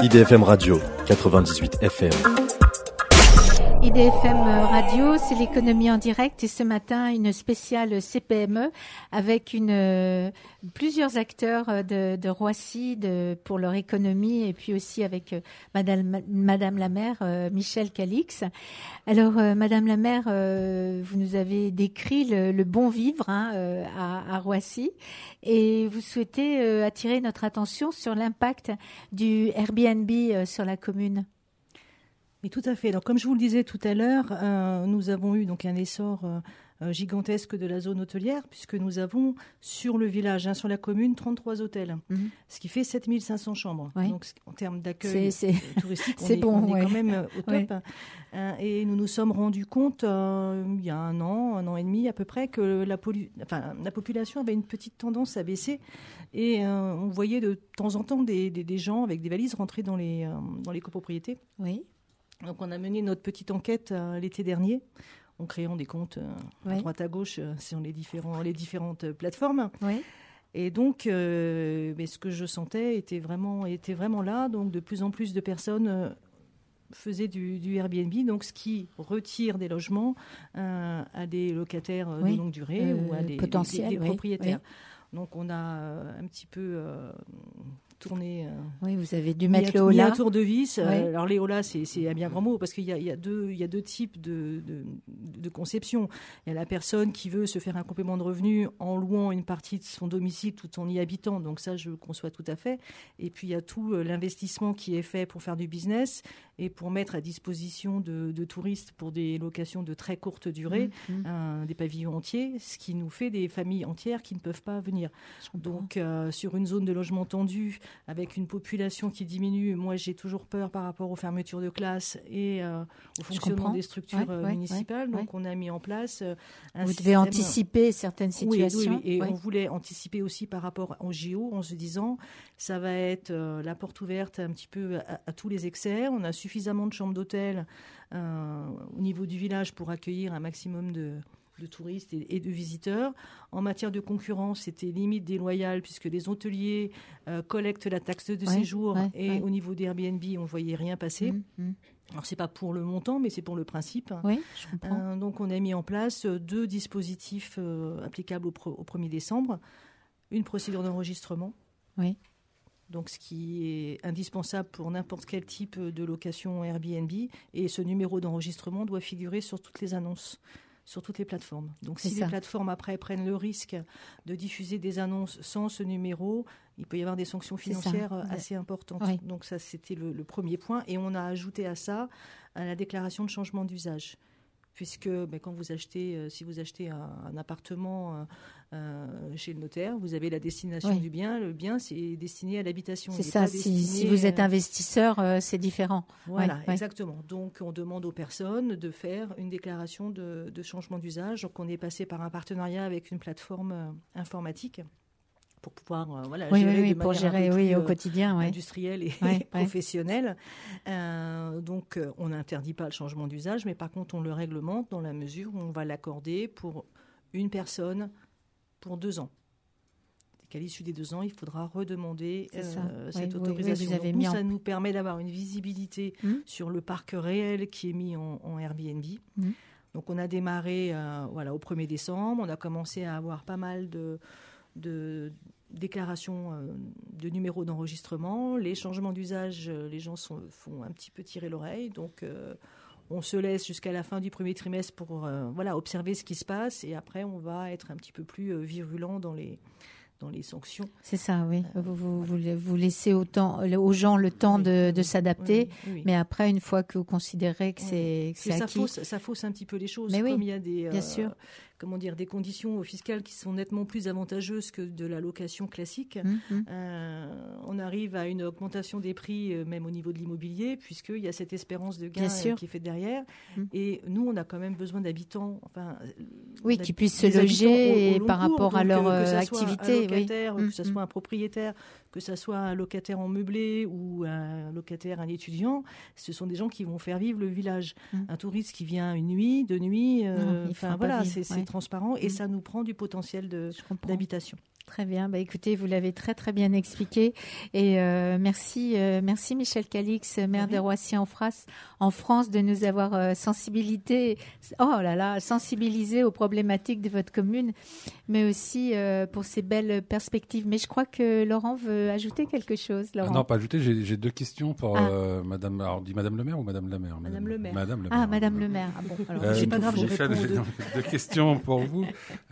I D F M Radio, quatre-vingt-dix-huit F M. I D F M Radio, c'est l'économie en direct et ce matin une spéciale C P M E avec une euh, plusieurs acteurs de, de Roissy de, pour leur économie et puis aussi avec euh, Madame Madame la maire euh, Michèle Calix. Alors euh, Madame la maire, euh, vous nous avez décrit le, le bon vivre hein, euh, à, à Roissy et vous souhaitez euh, attirer notre attention sur l'impact du Airbnb euh, sur la commune. Oui, tout à fait. Alors, comme je vous le disais tout à l'heure, euh, nous avons eu donc un essor euh, gigantesque de la zone hôtelière, puisque nous avons sur le village, hein, sur la commune, trente-trois hôtels, mmh. ce qui fait sept mille cinq cents chambres. Ouais. Donc, en termes d'accueil c'est, c'est... touristique, on, c'est est, bon, on ouais. est quand même au top. Ouais. Euh, et nous nous sommes rendus compte, euh, il y a un an, un an et demi à peu près, que la, pollu... enfin, la population avait une petite tendance à baisser. Et euh, on voyait de temps en temps des, des, des gens avec des valises rentrer dans les, euh, dans les copropriétés. Oui. Donc, on a mené notre petite enquête euh, l'été dernier, en créant des comptes euh, oui. à droite à gauche euh, sur les, différents, les différentes plateformes. Oui. Et donc, euh, mais ce que je sentais était vraiment, était vraiment là. Donc, de plus en plus de personnes euh, faisaient du, du Airbnb, donc ce qui retire des logements euh, à des locataires euh, oui. de longue durée euh, ou à des, potentiels, des, des, des oui. propriétaires. Oui. Donc, on a euh, un petit peu... Euh, tourner. Euh, oui, vous avez dû mettre le holà. Un tour de vis. Oui. Euh, alors les holà, c'est, c'est un bien grand mot parce qu'il y a, il y a deux, il y a deux types de, de, de conception. Il y a la personne qui veut se faire un complément de revenu en louant une partie de son domicile tout en y habitant. Donc ça, je conçois tout à fait. Et puis il y a tout l'investissement qui est fait pour faire du business et pour mettre à disposition de, de touristes pour des locations de très courte durée, mmh, mmh. Euh, des pavillons entiers, ce qui nous fait des familles entières qui ne peuvent pas venir. Donc euh, sur une zone de logement tendu, avec une population qui diminue, moi j'ai toujours peur par rapport aux fermetures de classes et euh, au fonctionnement des structures ouais, euh, ouais, municipales. Ouais, Donc ouais. on a mis en place euh, un Vous système... devez anticiper certaines situations. Oui, oui, oui. Et ouais. on voulait anticiper aussi par rapport au J O en se disant ça va être euh, la porte ouverte un petit peu à, à tous les excès. On a suffisamment de chambres d'hôtel euh, au niveau du village pour accueillir un maximum de... de touristes et de visiteurs. En matière de concurrence, c'était limite déloyal puisque les hôteliers euh, collectent la taxe de ouais, séjour ouais, et ouais. au niveau des Airbnb, on ne voyait rien passer. Mmh, mmh. Alors, c'est pas pour le montant, mais c'est pour le principe. Oui, je comprends. Euh, donc, on a mis en place deux dispositifs euh, applicables au, pro- au premier décembre. Une procédure d'enregistrement. Oui. Donc, ce qui est indispensable pour n'importe quel type de location Airbnb. Et ce numéro d'enregistrement doit figurer sur toutes les annonces, sur toutes les plateformes. Donc, c'est si ça. les plateformes, après, prennent le risque de diffuser des annonces sans ce numéro, il peut y avoir des sanctions financières assez importantes. Oui. Donc, ça, c'était le, le premier point. Et on a ajouté à ça à la déclaration de changement d'usage. Puisque ben, quand vous achetez, euh, si vous achetez un, un appartement euh, euh, chez le notaire, vous avez la destination oui. du bien. Le bien, c'est destiné à l'habitation. C'est ça, si, destiné, si vous êtes investisseur, euh, c'est différent. Voilà, oui, exactement. Oui. Donc, on demande aux personnes de faire une déclaration de, de changement d'usage. Donc, on est passé par un partenariat avec une plateforme euh, informatique pour pouvoir euh, voilà, oui, gérer oui, de pour manière gérer un peu oui, plus, au euh, quotidien, oui. industrielle et oui, professionnelle. Oui. Euh, donc, euh, on n'interdit pas le changement d'usage, mais par contre, on le réglemente dans la mesure où on va l'accorder pour une personne pour deux ans. Et qu'à l'issue des deux ans, il faudra redemander euh, cette oui, autorisation. Oui, vous avez donc, mis nous, en... ça nous permet d'avoir une visibilité hum? sur le parc réel qui est mis en, en Airbnb. Hum. Donc, on a démarré euh, voilà, au premier décembre. On a commencé à avoir pas mal de... de déclaration euh, de numéro d'enregistrement. Les changements d'usage, euh, les gens sont, font un petit peu tirer l'oreille. Donc, euh, on se laisse jusqu'à la fin du premier trimestre pour euh, voilà, observer ce qui se passe. Et après, on va être un petit peu plus euh, virulent dans les, dans les sanctions. C'est ça, oui. Euh, vous, vous, vous laissez autant, aux gens le temps oui, de, de s'adapter. Oui, oui. Mais après, une fois que vous considérez que c'est, oui. que c'est ça acquis... Fausse, ça fausse un petit peu les choses. Mais comme oui, il y a des... bien euh, sûr. Comment dire, des conditions fiscales qui sont nettement plus avantageuses que de la location classique. Mmh, euh, on arrive à une augmentation des prix, euh, même au niveau de l'immobilier, puisqu'il y a cette espérance de gain euh, qui est faite derrière. Mmh. Et nous, on a quand même besoin d'habitants... Enfin, oui, qui puissent se loger au, au par cours, rapport à leur euh, activité. Un locataire, oui. Que ce soit un propriétaire, que ce soit un locataire en meublé ou un locataire, un étudiant, ce sont des gens qui vont faire vivre le village. Mmh. Un touriste qui vient une nuit, deux nuits, euh, enfin voilà, c'est... Ouais. transparent et mmh. ça nous prend du potentiel de, d'habitation. Très bien. Bah, écoutez, vous l'avez très très bien expliqué. Et euh, merci, euh, merci Michel Calix, maire oui. de Roissy en France, en France, de nous avoir euh, sensibilisé, oh là là, sensibilisé aux problématiques de votre commune, mais aussi euh, pour ces belles perspectives. Mais je crois que Laurent veut ajouter quelque chose. Laurent. Ah non, pas ajouter. J'ai, j'ai deux questions pour ah. euh, Madame. Alors, on dit Madame le maire ou Madame la maire. Madame le maire. Madame le maire. Ah, Madame le maire. Ah bon. Alors, euh, c'est pas grave. Je Michel, réponds j'ai deux. deux questions pour vous.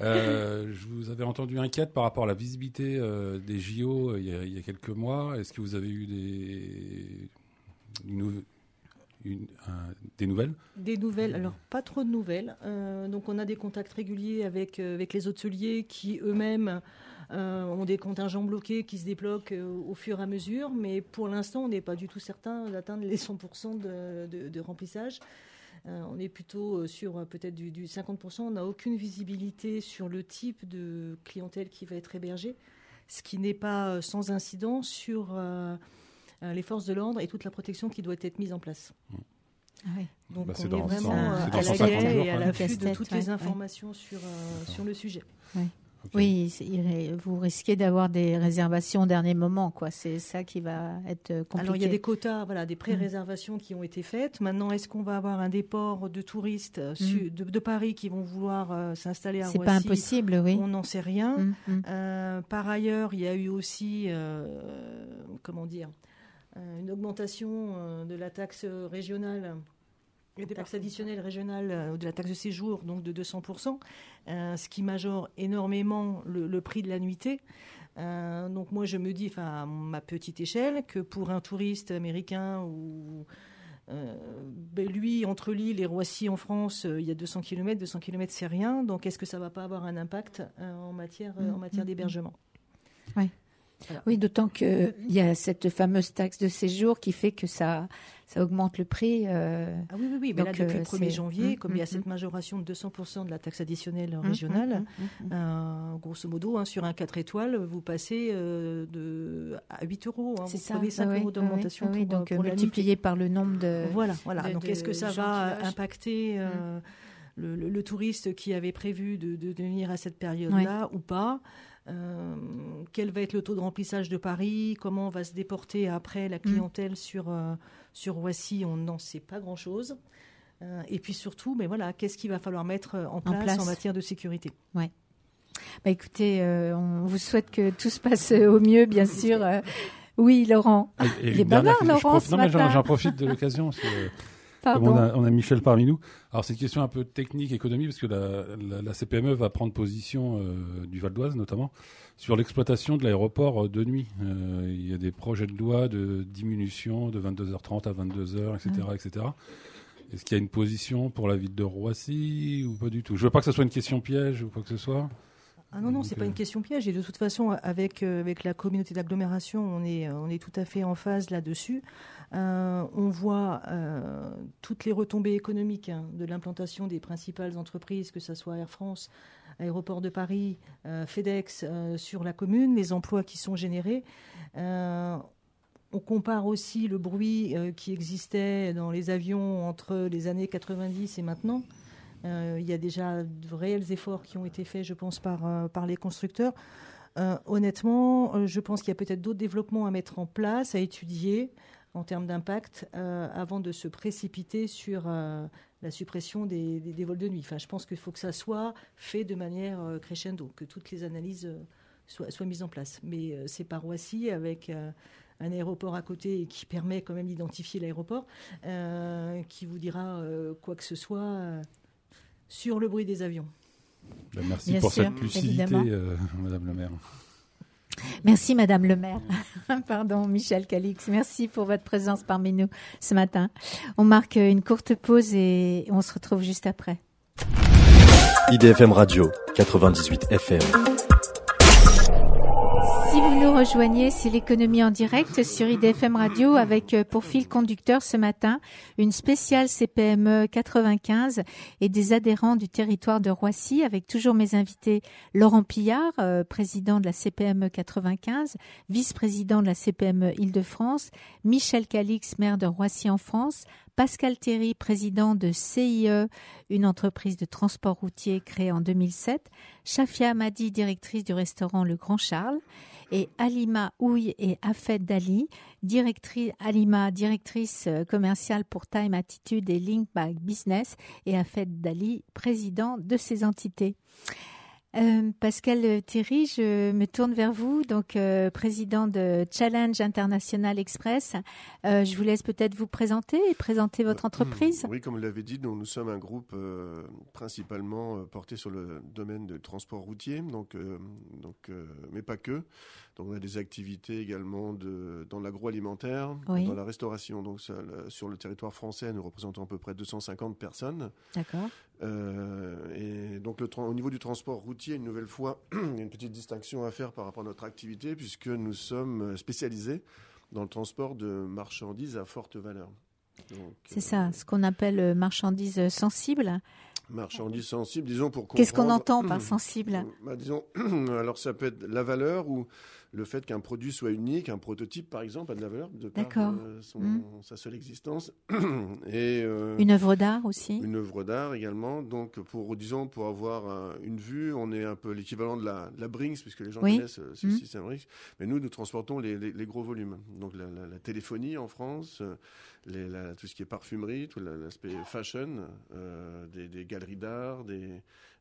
Euh, je vous avais entendu inquiète par rapport à la visibilité euh, des J O euh, il, y a, il y a quelques mois. Est-ce que vous avez eu des, une, une, un, des nouvelles Des nouvelles. Alors, pas trop de nouvelles. Euh, donc, on a des contacts réguliers avec, euh, avec les hôteliers qui, eux-mêmes, euh, ont des contingents bloqués qui se débloquent euh, au fur et à mesure. Mais pour l'instant, on n'est pas du tout certain d'atteindre les cent pour cent de, de, de remplissage. Euh, on est plutôt sur euh, peut-être du, du cinquante pour cent. On n'a aucune visibilité sur le type de clientèle qui va être hébergée, ce qui n'est pas euh, sans incident sur euh, euh, les forces de l'ordre et toute la protection qui doit être mise en place. Mmh. Ah oui. Donc bah, on est dans, vraiment c'est à dans la guet jours, et à ouais. l'affût de toutes ouais, les ouais. informations sur, euh, sur le sujet. Ouais. Okay. Oui, vous risquez d'avoir des réservations au dernier moment, quoi. C'est ça qui va être compliqué. Alors il y a des quotas, voilà, des pré-réservations mmh. qui ont été faites. Maintenant, est-ce qu'on va avoir un déport de touristes mmh. de, de Paris qui vont vouloir euh, s'installer à Roissy ? C'est pas impossible, oui. On n'en sait rien. Mmh. Euh, par ailleurs, il y a eu aussi, euh, comment dire, euh, une augmentation euh, de la taxe régionale. La taxe additionnelle régionale euh, de la taxe de séjour, donc de deux cents pour cent, euh, ce qui majore énormément le, le prix de la nuitée. Euh, donc moi, je me dis, enfin, à ma petite échelle, que pour un touriste américain ou euh, ben lui, entre Lille et Roissy en France, euh, il y a deux cents kilomètres. deux cents kilomètres, c'est rien. Donc, est-ce que ça ne va pas avoir un impact euh, en matière, euh, en matière d'hébergement ? Oui. Voilà. Oui, d'autant qu'il y a cette fameuse taxe de séjour qui fait que ça, ça augmente le prix. Euh, ah oui, oui, oui. Mais donc, là, depuis le premier c'est... janvier, mmh, comme mmh, il y a mmh. cette majoration de deux cents pour cent de la taxe additionnelle mmh, régionale, mmh, mmh, mmh. Euh, grosso modo, hein, sur un quatre étoiles, vous passez euh, de, à huit euros. Hein, c'est vous ça. prenez cinq oui, euros d'augmentation oui, oui, pour, donc pour multiplié par le nombre de. Voilà, voilà. De, donc, de est-ce que ça va village. impacter euh, mmh. le, le, le touriste qui avait prévu de, de venir à cette période-là oui. ou pas ? Euh, quel va être le taux de remplissage de Paris ? Comment va se déporter après la clientèle mmh. sur, euh, sur Roissy ? On n'en sait pas grand-chose. Euh, et puis surtout, mais voilà, qu'est-ce qu'il va falloir mettre en place en, place. en matière de sécurité ? Ouais. Bah écoutez, euh, on vous souhaite que tout se passe au mieux, bien sûr. Euh, oui, Laurent. Et, et Il est bavard, Laurent, prof... ce non, matin. Mais j'en, j'en profite de l'occasion. C'est... Comme on a, on a Michel parmi nous. Alors, c'est une question un peu technique, économie, parce que la, la, la C P M E va prendre position, euh, du Val d'Oise notamment, sur l'exploitation de l'aéroport de nuit. Euh, il y a des projets de loi de diminution de vingt-deux heures trente à vingt-deux heures, et cetera, mmh. et cetera. Est-ce qu'il y a une position pour la ville de Roissy ou pas du tout ? Je veux pas que ce soit une question piège ou quoi que ce soit. Ah non, non, c'est euh... pas une question piège. Et de toute façon, avec, euh, avec la communauté d'agglomération, on est, on est tout à fait en phase là-dessus. Euh, on voit euh, toutes les retombées économiques hein, de l'implantation des principales entreprises, que ce soit Air France, Aéroport de Paris, euh, FedEx, euh, sur la commune, les emplois qui sont générés. Euh, on compare aussi le bruit euh, qui existait dans les avions entre les années quatre-vingt-dix et maintenant. Euh, il y a déjà de réels efforts qui ont été faits, je pense, par, euh, par les constructeurs. Euh, honnêtement, euh, je pense qu'il y a peut-être d'autres développements à mettre en place, à étudier en termes d'impact, euh, avant de se précipiter sur euh, la suppression des, des, des vols de nuit. Enfin, je pense qu'il faut que ça soit fait de manière euh, crescendo, que toutes les analyses euh, soient, soient mises en place. Mais euh, c'est par Roissy, avec euh, un aéroport à côté et qui permet quand même d'identifier l'aéroport, euh, qui vous dira euh, quoi que ce soit euh, sur le bruit des avions. Ben merci Bien pour sûr, cette lucidité, euh, Madame le maire. Merci Madame le maire. Pardon, Michel Calix. Merci pour votre présence parmi nous ce matin. On marque une courte pause et on se retrouve juste après. I D F M Radio, quatre-vingt-dix-huit F M. Si vous nous rejoignez, c'est l'économie en direct sur I D F M Radio avec pour fil conducteur ce matin une spéciale C P M E quatre-vingt-quinze et des adhérents du territoire de Roissy avec toujours mes invités Laurent Pillard, euh, président de la C P M E quatre-vingt-quinze, vice-président de la C P M E Île-de-France, Michel Calix, maire de Roissy en France, Pascal Théry, président de C I E, une entreprise de transport routier créée en deux mille sept. Shafia Hamadi, directrice du restaurant Le Grand Charles. Et Halima Ouye et Hafed Dali, directrice, Halima, directrice commerciale pour Time Attitude et Link by Business, et Hafed Dali, président de ces entités. Euh, Pascal Théry, je me tourne vers vous, donc euh, président de Challenge International Express. Euh, je vous laisse peut-être vous présenter et présenter votre entreprise. Oui, comme vous l'avez dit, nous, nous sommes un groupe euh, principalement euh, porté sur le domaine du transport routier, donc, euh, donc, euh, mais pas que. Donc on a des activités également de, dans l'agroalimentaire, oui. dans la restauration. Donc ça, là, sur le territoire français, nous représentons à peu près deux cent cinquante personnes. D'accord. Euh, et donc le, au niveau du transport routier, une nouvelle fois, il y a une petite distinction à faire par rapport à notre activité, puisque nous sommes spécialisés dans le transport de marchandises à forte valeur. Donc, c'est euh, ça, ce qu'on appelle marchandises sensibles. Marchandises sensibles, disons pour comprendre... Qu'est-ce qu'on entend par sensible ? Bah, disons, alors ça peut être la valeur ou le fait qu'un produit soit unique, un prototype par exemple a de la valeur de par euh, son, mmh. sa seule existence. Et, euh, une œuvre d'art aussi. Une œuvre d'art également. Donc pour, disons, pour avoir un, une vue, on est un peu l'équivalent de la, de la Brinks, puisque les gens oui. connaissent euh, ce mmh. système Brinks. Mais nous, nous transportons les, les, les gros volumes. Donc la, la, la téléphonie en France, les, la, tout ce qui est parfumerie, tout la, l'aspect fashion, euh, des, des galeries d'art, des...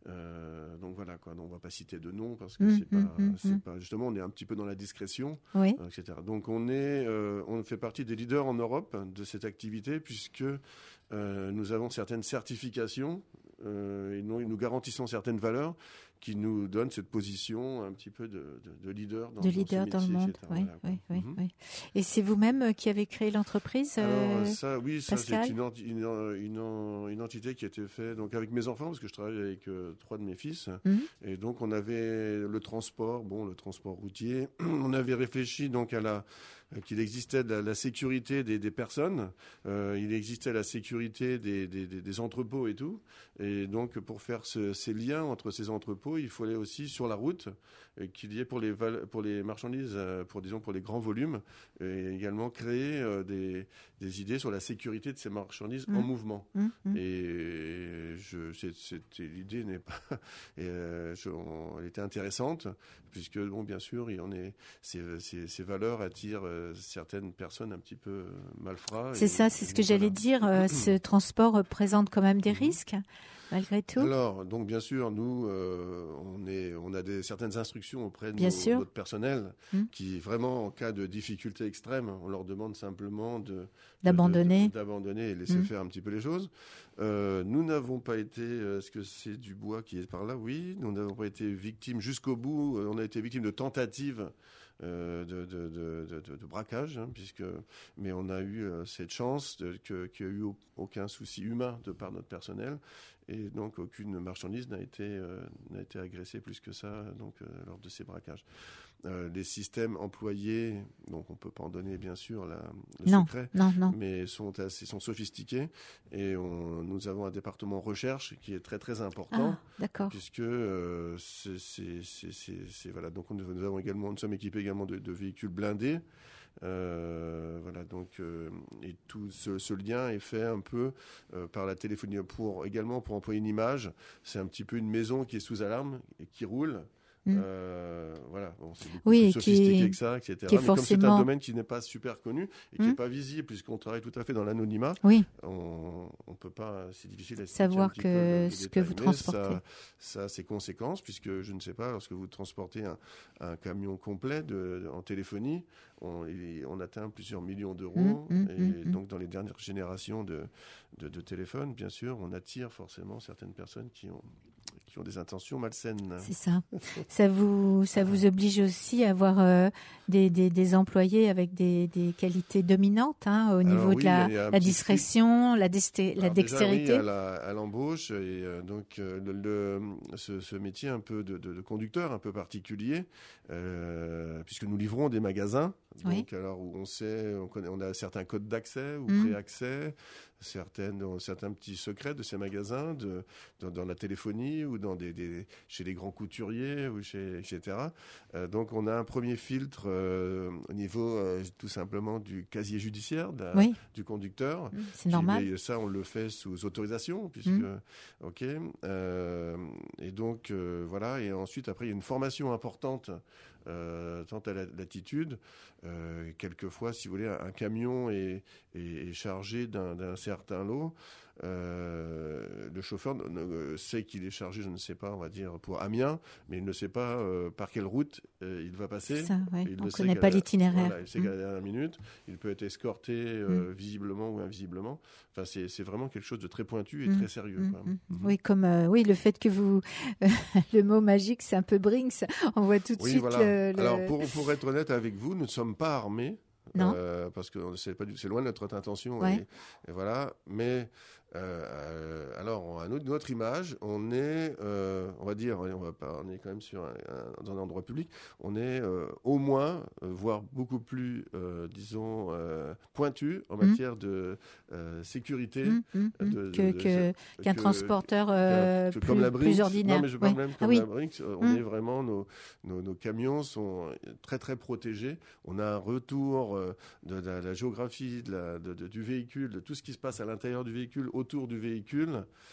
Euh, donc voilà quoi, donc on va pas citer de nom parce que mmh, c'est, pas, mmh, c'est mmh. pas justement on est un petit peu dans la discrétion, oui. euh, et cetera. Donc on est, euh, on fait partie des leaders en Europe de cette activité puisque euh, nous avons certaines certifications euh, et nous, nous garantissons certaines valeurs qui nous donnent cette position un petit peu de, de, de leader dans, de leader dans, dans le monde. Voilà, oui, voilà, oui, oui, mm-hmm. oui. Et c'est vous-même qui avez créé l'entreprise, Alors, euh, ça, oui, ça Pascal c'est une, une, une, une entité qui a été faite donc avec mes enfants parce que je travaille avec euh, trois de mes fils mm-hmm. et donc on avait le transport, bon le transport routier, on avait réfléchi donc à la qu'il existait de la, la sécurité des, des personnes, euh, il existait la sécurité des, des, des, des entrepôts et tout, et donc pour faire ce, ces liens entre ces entrepôts, il fallait aussi sur la route euh, qu'il y ait pour les val- pour les marchandises, euh, pour disons pour les grands volumes, et également créer euh, des, des idées sur la sécurité de ces marchandises mmh. en mouvement. Mmh. Et je, c'est, c'était, l'idée n'est pas, et, euh, je, on, elle était intéressante puisque bon bien sûr, il en est, ces, ces, ces valeurs attirent euh, certaines personnes un petit peu malfrats. C'est et, ça, c'est et ce que j'allais voilà. dire. Euh, ce transport présente quand même des mmh. risques, malgré tout. Alors, donc bien sûr, nous, euh, on, est, on a des, certaines instructions auprès de bien nos, sûr. notre personnel mmh. qui, vraiment, en cas de difficulté extrême, on leur demande simplement de, d'abandonner. De, de, d'abandonner et laisser mmh. faire un petit peu les choses. Euh, nous n'avons pas été, est-ce que c'est du bois qui est par là ? Oui, nous n'avons pas été victimes jusqu'au bout. On a été victimes de tentatives Euh, de, de, de, de, de braquage, hein, puisque, mais on a eu euh, cette chance de, que, qu'il n'y a eu aucun souci humain de par notre personnel, et donc aucune marchandise n'a été, euh, n'a été agressée plus que ça donc, euh, lors de ces braquages. Euh, les systèmes employés, donc on ne peut pas en donner bien sûr la, le non, secret, non, non. mais sont, assez, sont sophistiqués, et on, nous avons un département recherche qui est très très important, ah, d'accord. puisque euh, c'est, c'est, c'est, c'est, c'est, voilà, donc nous, nous avons également, nous sommes équipés également de, de véhicules blindés. Euh, voilà, donc euh, et tout ce, ce lien est fait un peu euh, par la téléphonie. Pour également pour employer une image, c'est un petit peu une maison qui est sous alarme et qui roule. Mmh. Euh, voilà, bon, c'est beaucoup oui, plus sophistiqué est, que ça, et cetera. Mais forcément... comme c'est un domaine qui n'est pas super connu et qui n'est mmh. pas visible, puisqu'on travaille tout à fait dans l'anonymat, oui. on ne peut pas, c'est difficile à savoir que peu, ce que vous transportez. Ça, ça a ses conséquences, puisque je ne sais pas, lorsque vous transportez un, un camion complet de, en téléphonie, on, on atteint plusieurs millions d'euros. Mmh, mmh, et mmh. donc, dans les dernières générations de, de, de téléphones, bien sûr, on attire forcément certaines personnes qui ont qui ont des intentions malsaines. C'est ça. ça vous ça vous oblige aussi à avoir euh, des, des des employés avec des, des qualités dominantes hein, au Alors niveau oui, de la, la discrétion, la, desté, la dextérité. Déjà, oui, à, la, à l'embauche et euh, donc euh, le, le ce, ce métier un peu de, de, de conducteur un peu particulier euh, puisque nous livrons des magasins. Donc oui. alors où on sait on connaît on a certains codes d'accès ou mmh. pré-accès, certaines certains petits secrets de ces magasins de dans, dans la téléphonie ou dans des, des chez les grands couturiers ou chez et cetera. Euh, donc on a un premier filtre euh, au niveau euh, tout simplement du casier judiciaire de la, oui. du conducteur. Mmh, c'est normal. Et ça on le fait sous autorisation puisque mmh. ok. Euh, et donc euh, voilà. Et ensuite après il y a une formation importante. Euh, tant à l'attitude, euh, quelquefois, si vous voulez, un, un camion est, est, est chargé d'un, d'un certain lot. Euh, le chauffeur ne, sait qu'il est chargé, je ne sais pas, on va dire pour Amiens, mais il ne sait pas euh, par quelle route euh, il va passer. Ça, ouais. Il on ne connaît pas la, l'itinéraire. Voilà, il sait mmh. qu'à la dernière minute, il peut être escorté euh, mmh. visiblement ou invisiblement. Enfin, c'est, c'est vraiment quelque chose de très pointu et mmh. très sérieux. Mmh. Quoi. Mmh. Oui, comme euh, oui, le fait que vous, euh, le mot magique, c'est un peu Brinks. On voit tout de oui, suite. Voilà. Le, Alors, pour, pour être honnête avec vous, nous ne sommes pas armés. Non. Euh, parce que c'est, pas du, c'est loin de notre intention. Ouais. Et, et voilà. Mais euh, alors, à notre, notre image, on est, euh, on va dire, on va pas, on est quand même sur un, un, dans un endroit public. On est euh, au moins, euh, voire beaucoup plus, euh, disons, euh, pointu en matière mmh. de euh, sécurité, mmh, mmh, de, que, de, que, de, qu'un que, transporteur euh, que, plus, comme la Brinks, plus ordinaire. Non, mais je parle oui. même comme ah, oui. la Brinks. On mmh. est vraiment, nos, nos, nos camions sont très très protégés. On a un retour euh, de, de, de la géographie, de la, de, de, du véhicule, de tout ce qui se passe à l'intérieur du véhicule, autour du véhicule.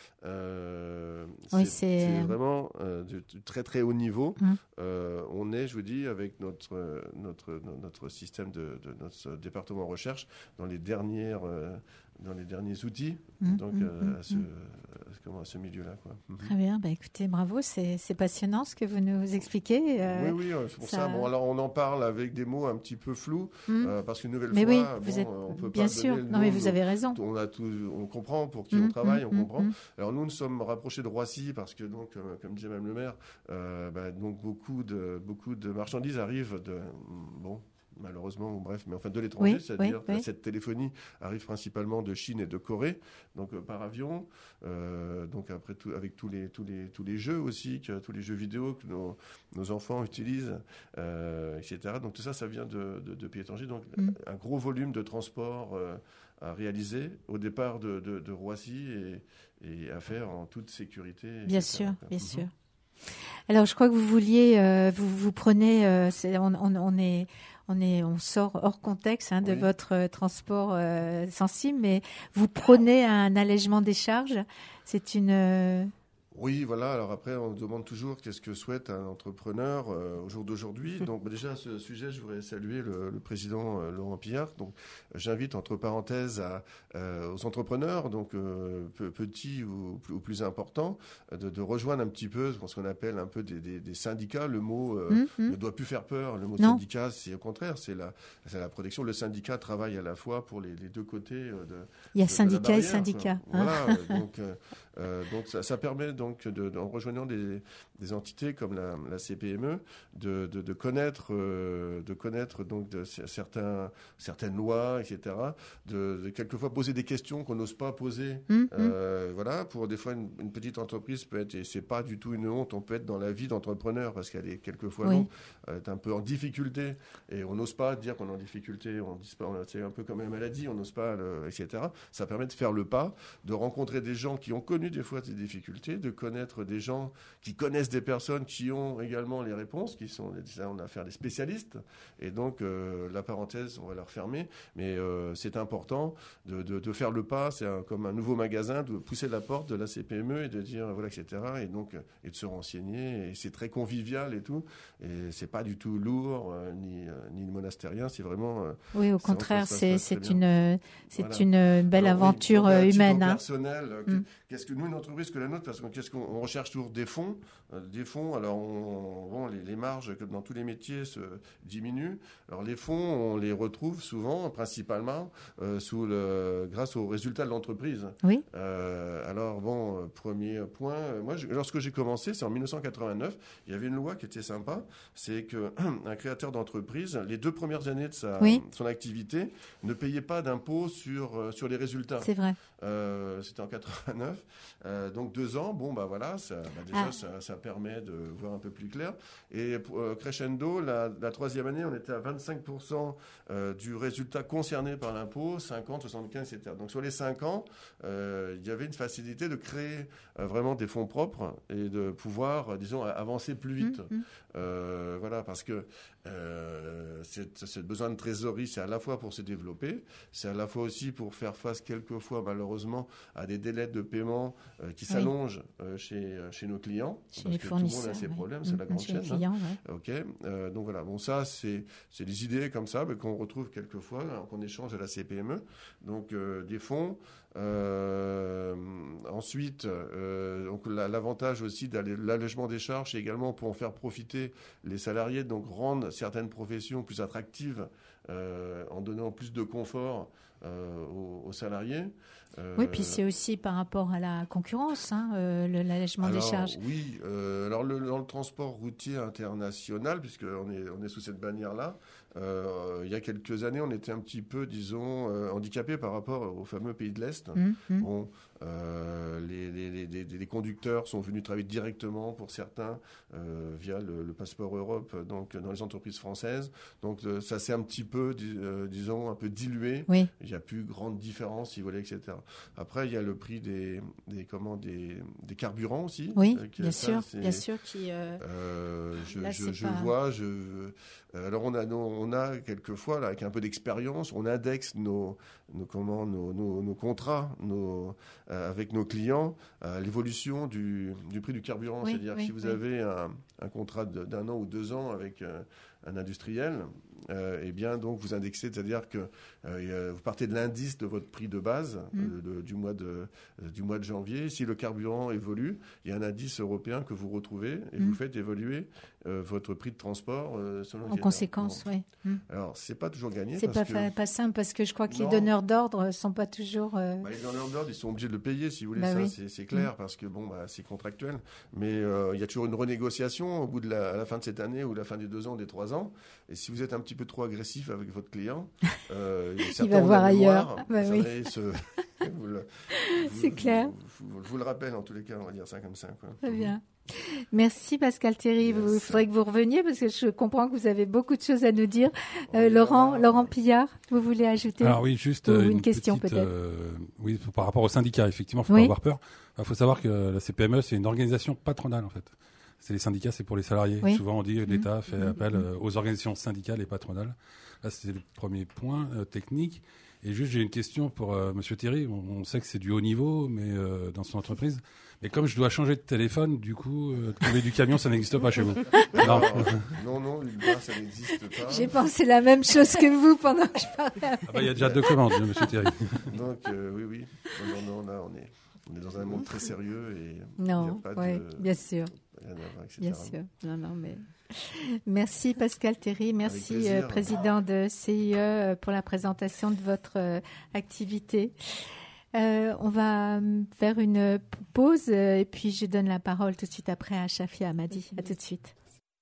Euh, oui, c'est, c'est... c'est vraiment euh, du, du très très haut niveau. Mmh. Euh, on est, je vous dis, avec notre notre notre système de, de notre département recherche dans les dernières euh, dans les derniers outils, mmh, donc mmh, euh, à, ce, mmh. à, ce, comment, à ce milieu-là, quoi. Mmh. Très bien, bah, écoutez, bravo, c'est, c'est passionnant ce que vous nous expliquez. Euh, oui, oui, c'est pour ça... ça. Bon, alors on en parle avec des mots un petit peu flous, mmh. euh, parce qu'une nouvelle mais fois, oui, bon, vous êtes... on peut bien pas sûr. donner le Non, mais nom, vous avez raison. On a tout, on comprend pour qui mmh, on travaille, mmh, on comprend. Mmh. Alors nous, nous sommes rapprochés de Roissy parce que donc, euh, comme disait Mme le maire, euh, bah, donc beaucoup de beaucoup de marchandises arrivent de bon. Malheureusement, bref, mais enfin de l'étranger, oui, c'est-à-dire oui, oui. cette téléphonie arrive principalement de Chine et de Corée, donc euh, par avion, euh, donc après tout, avec tous les tous les tous les jeux aussi, que, tous les jeux vidéo que nos, nos enfants utilisent, euh, et cetera. Donc tout ça, ça vient de, de, de pays étrangers, donc mm. un gros volume de transport euh, à réaliser au départ de, de, de Roissy et, et à faire en toute sécurité. Bien et cetera. sûr, bien mm-hmm. sûr. Alors, je crois que vous vouliez, euh, vous vous prenez, euh, c'est, on, on, on est. On, est, on sort hors contexte hein, de oui. votre euh, transport euh, sensible, mais vous prenez un allègement des charges. C'est une... Euh... Oui, voilà. Alors après, on demande toujours qu'est-ce que souhaite un entrepreneur euh, au jour d'aujourd'hui. Donc bah, déjà, à ce sujet, je voudrais saluer le, le président euh, Laurent Pillard. Donc, j'invite entre parenthèses à, euh, aux entrepreneurs, donc euh, petits ou, ou plus importants, de, de rejoindre un petit peu ce qu'on appelle un peu des, des, des syndicats. Le mot euh, mmh, ne doit plus faire peur. Le mot non. syndicat, c'est au contraire, c'est la, c'est la protection. Le syndicat travaille à la fois pour les, les deux côtés euh, de. Il y a de, syndicat de la barrière, et syndicat. Quoi. Voilà. donc, euh, donc ça, ça permet donc Donc, de, de, en rejoignant des, des entités comme la, la C P M E, de, de, de connaître, euh, de connaître donc de, certains, certaines lois, et cetera. De, de quelquefois poser des questions qu'on n'ose pas poser. Mmh, euh, mmh. Voilà, pour des fois une, une petite entreprise peut être, et c'est pas du tout une honte, on peut être dans la vie d'entrepreneur parce qu'elle est quelquefois oui. non, elle est un peu en difficulté et on n'ose pas dire qu'on est en difficulté. On dit pas, c'est un peu comme une maladie, on n'ose pas, le, et cetera. Ça permet de faire le pas, de rencontrer des gens qui ont connu des fois ces difficultés, de connaître des gens qui connaissent des personnes qui ont également les réponses, qui sont, on a affaire à des spécialistes, et donc euh, la parenthèse, on va la refermer, mais euh, c'est important de, de, de faire le pas, c'est un, comme un nouveau magasin, de pousser la porte de la C P M E et de dire, voilà, et cetera, et donc, et de se renseigner, et c'est très convivial et tout, et c'est pas du tout lourd, euh, ni, euh, ni monastérien, c'est vraiment... Euh, oui, au contraire, c'est, c'est, une, c'est voilà. une belle Alors, aventure oui, humaine. Hein. Personnel, mm. qu'est-ce que nous, une entreprise que la nôtre, parce que qu'est-ce qu'on on recherche toujours des fonds, euh, des fonds. Alors, on, bon, les, les marges, comme dans tous les métiers, se diminuent. Alors, les fonds, on les retrouve souvent, principalement, euh, sous le, grâce aux résultats de l'entreprise. Oui. Euh, alors, bon, premier point. Moi, je, lorsque j'ai commencé, c'est en dix-neuf cent quatre-vingt-neuf. Il y avait une loi qui était sympa, c'est que un créateur d'entreprise, les deux premières années de sa oui. son activité, ne payait pas d'impôt sur sur les résultats. C'est vrai. Euh, c'était en quatre-vingt-neuf. Euh, donc deux ans, bon bah voilà, ça, bah déjà Ah. ça, ça permet de voir un peu plus clair. Et euh, crescendo, la, la troisième année, on était à vingt-cinq pour cent euh, du résultat concerné par l'impôt, cinquante, soixante-quinze, et cetera. Donc sur les cinq ans, euh, il y avait une facilité de créer euh, vraiment des fonds propres et de pouvoir, euh, disons, avancer plus vite. Mmh, mmh. Euh, voilà, parce que euh, c'est, c'est besoin de trésorerie, c'est à la fois pour se développer, c'est à la fois aussi pour faire face quelquefois, malheureusement, à des délais de paiement euh, qui Oui. s'allongent euh, chez, chez nos clients. Chez parce les que tout le monde fournisseurs. a ses oui. problèmes, c'est Mmh, la grande chez chaîne. les hein. clients, ouais. Ok, euh, donc voilà, bon ça c'est c'est des idées comme ça mais qu'on retrouve quelquefois hein, qu'on échange à la C P M E, donc euh, des fonds. Euh, ensuite, euh, donc la, l'avantage aussi de l'allègement des charges, c'est également pour en faire profiter les salariés, donc rendre certaines professions plus attractives euh, en donnant plus de confort euh, aux, aux salariés. Euh, Oui, puis c'est aussi par rapport à la concurrence, hein, euh, le- l'allègement des alors, charges. Oui, euh, alors le, dans le transport routier international, puisqu'on est, on est sous cette bannière-là, euh, il y a quelques années, on était un petit peu, disons, euh, handicapé par rapport aux fameux pays de l'Est. Mmh, mmh. Bon, euh, les, les, les, les, les conducteurs sont venus travailler directement, pour certains, euh, via le, le passeport Europe, donc dans les entreprises françaises. Donc euh, ça s'est un petit peu, dis, euh, disons, un peu dilué. Oui. Il n'y a plus grande différence, si vous voulez, et cetera. Après, il y a le prix des, des, comment, des, des carburants aussi. Oui, Euh, qui- bien ça, sûr, c'est- bien sûr. Qui, euh, euh, je Là, je, c'est je pas- vois, je, euh, alors on a, nos- on a quelquefois, là, avec un peu d'expérience, on indexe nos, nos, comment, nos, nos, nos contrats nos, euh, avec nos clients à l'évolution du, du prix du carburant. Oui, C'est-à-dire oui, que si vous oui. avez un, un contrat de- d'un an ou deux ans avec euh, un industriel, euh, eh bien, donc, vous indexez, c'est-à-dire que euh, vous partez de l'indice de votre prix de base Mm. euh, de- du, mois de, euh, du mois de janvier. Si le carburant évolue, il y a un indice européen que vous retrouvez et Mm. vous faites évoluer euh, votre prix de transport euh, selon en les étapes. conséquence, Bon. oui. Mmh. Alors, c'est pas toujours gagné. C'est parce pas, que, fa- pas simple parce que je crois que les Non. donneurs d'ordre ne sont pas toujours. euh, bah, les donneurs d'ordre, ils sont obligés de le payer, si vous voulez, Bah ça, oui. c'est, c'est clair, parce que bon, bah, c'est contractuel. Mais euh, il y a toujours une renégociation au bout de la, à la fin de cette année ou la fin des deux ans, des trois ans. Et si vous êtes un petit peu trop agressif avec votre client, euh, certains va ont la voir mémoire, ailleurs. Bah vous oui. savez, se- vous le- vous- C'est clair. Vous, vous- vous le rappelle, en tous les cas, on va dire ça comme ça. Quoi. Très bien. Merci Pascal Théry. Yes. Il faudrait que vous reveniez parce que je comprends que vous avez beaucoup de choses à nous dire. On Euh, est Laurent, là, Laurent Pillard, vous voulez ajouter Alors oui, juste Ou euh, une question, petite, peut-être. euh, oui, par rapport aux syndicats, effectivement, il faut Oui. pas avoir peur. Il faut savoir que la C P M E, c'est une organisation patronale en fait. C'est les syndicats, c'est pour les salariés. Oui. Souvent, on dit que l'État fait Mmh. appel Mmh. euh, aux organisations syndicales et patronales. Là, c'est le premier point euh, technique. Et juste, j'ai une question pour euh, Monsieur Théry. On, on sait que c'est du haut niveau, mais euh, dans son entreprise. Mais comme je dois changer de téléphone, du coup, euh, trouver du camion, ça n'existe pas chez vous. Non. Alors, non, non, Uber, ça n'existe pas. J'ai pensé la même chose que vous pendant que je parlais. Ah bah, il y a déjà deux commandes, Monsieur Théry. Donc, euh, oui, oui. Non, non, non, là, on est, on est dans un monde très sérieux et il n'y a Non, pas oui, de... bien sûr, rien à voir, et cetera. bien sûr. Non, non, mais merci Pascal Théry, merci plaisir. euh, président de C I E euh, pour la présentation de votre euh, activité. Euh, on va euh, faire une pause euh, et puis je donne la parole tout de suite après à Chafia Hamadi. À tout de suite.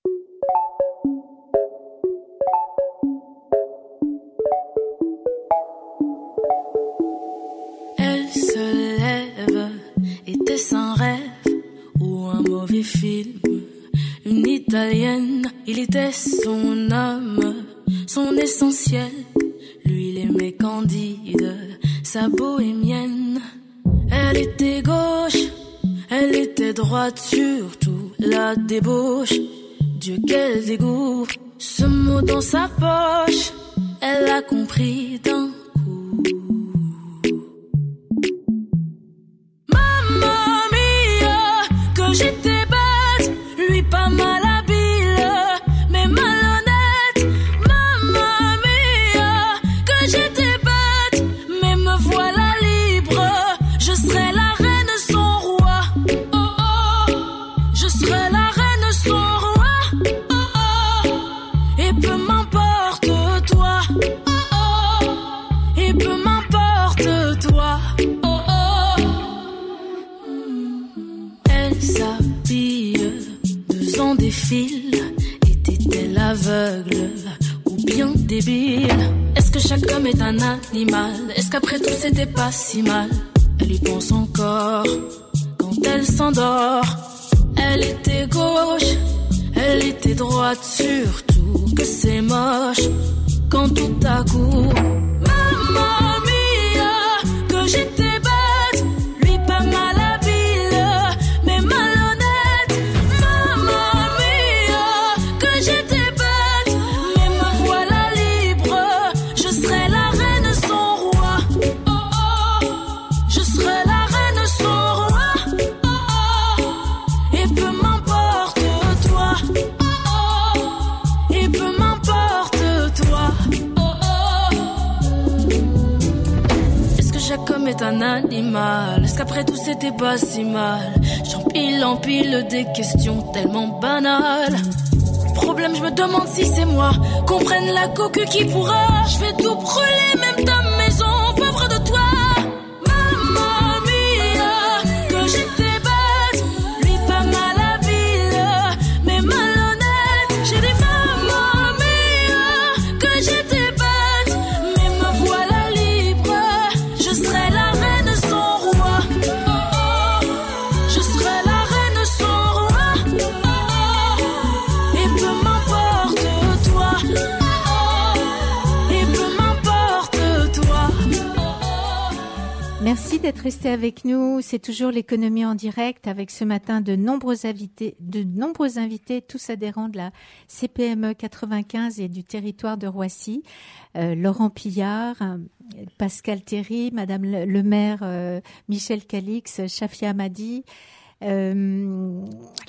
Elle se lève, était-ce un rêve ou un mauvais film? Une italienne, il était son âme, son essentiel. Lui, il aimait Candide, sa bohémienne. Elle était gauche, elle était droite, surtout la débauche. Dieu, quel dégoût, ce mot dans sa poche, elle a compris d'un coup. Mamma mia, que j'étais bête, lui pas mal habile, mais malhonnête. Mamma mia, que j'étais bête, mais me voilà libre. Je serai la reine, son roi. Oh oh, je serai la reine, son roi. Oh oh, et peu m'importe toi. Oh oh, et peu m'importe toi. Oh oh. Elle s'habille, deux ans défile. Était-elle aveugle ou bien débile? Est-ce que chaque homme est un animal? Est-ce qu'après tout c'était pas si mal? Elle y pense encore, elle s'endort. Elle était gauche, elle était droite, surtout que c'est moche quand tout à coup, mamma mia, que j'étais bête, lui pas mal habile, mais malhonnête. Mamma mia, que j'étais bête, mais me voilà libre. Je serai la reine sans roi. Oh oh, je serai la reine sans roi. Oh oh, et peu m'importe toi. Oh oh, et peu m'importe toi. Jacob est un animal. Est-ce qu'après tout c'était pas si mal? J'empile, empile des questions tellement banales. Problème, je me demande si c'est moi. Qu'on prenne la coque qui pourra. Je vais tout brûler, même ta maison, pauvre de toi. Mamma mia, que j'étais bête, lui pas mal habile, mais malhonnête. J'ai dit mamma mia, que j'étais bête, mais me voilà libre. Je serai la reine sans roi. Oh oh, je serai la reine sans roi. Oh oh, et peu m'importe toi. Oh oh, et peu m'importe toi. Oh oh. Merci d'être resté avec nous. C'est toujours l'économie en direct avec ce matin de nombreux invités, de nombreux invités, tous adhérents de la C P M E quatre-vingt-quinze et du territoire de Roissy. Euh, Laurent Pillard, euh, Pascal Théry, Madame le, le maire euh, Michel Calix, Chafia Hamadi. Euh,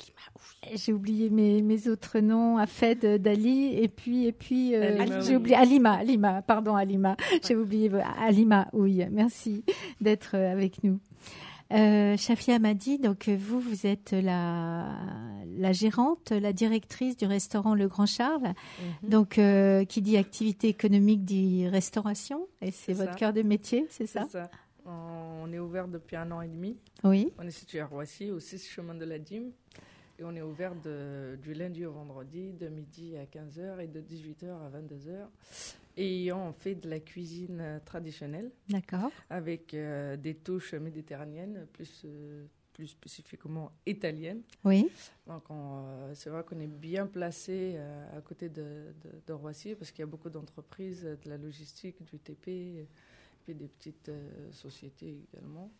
j'ai oublié mes, mes autres noms, Afed Dali, et puis et puis euh, Alima, j'ai oui. oublié Alima, Alima, pardon Alima, j'ai oublié Alima, oui, merci d'être avec nous. Euh, Chafia Hamadi, donc vous, vous êtes la, la gérante, la directrice du restaurant Le Grand Charles. Mm-hmm. Donc, euh, qui dit activité économique dit restauration, et c'est, c'est votre ça. Cœur de métier, c'est ça? C'est ça. On est ouvert depuis un an et demi. Oui. On est situé à Roissy, au six chemin de la Dîme. Et on est ouvert de, du lundi au vendredi, de midi à quinze heures et de dix-huit heures à vingt-deux heures. Et on fait de la cuisine traditionnelle. D'accord. Avec euh, des touches méditerranéennes, plus, euh, plus spécifiquement italiennes. Oui. Donc on, euh, c'est vrai qu'on est bien placé euh, à côté de, de, de Roissy parce qu'il y a beaucoup d'entreprises, de la logistique, du T P, puis des petites euh, sociétés également.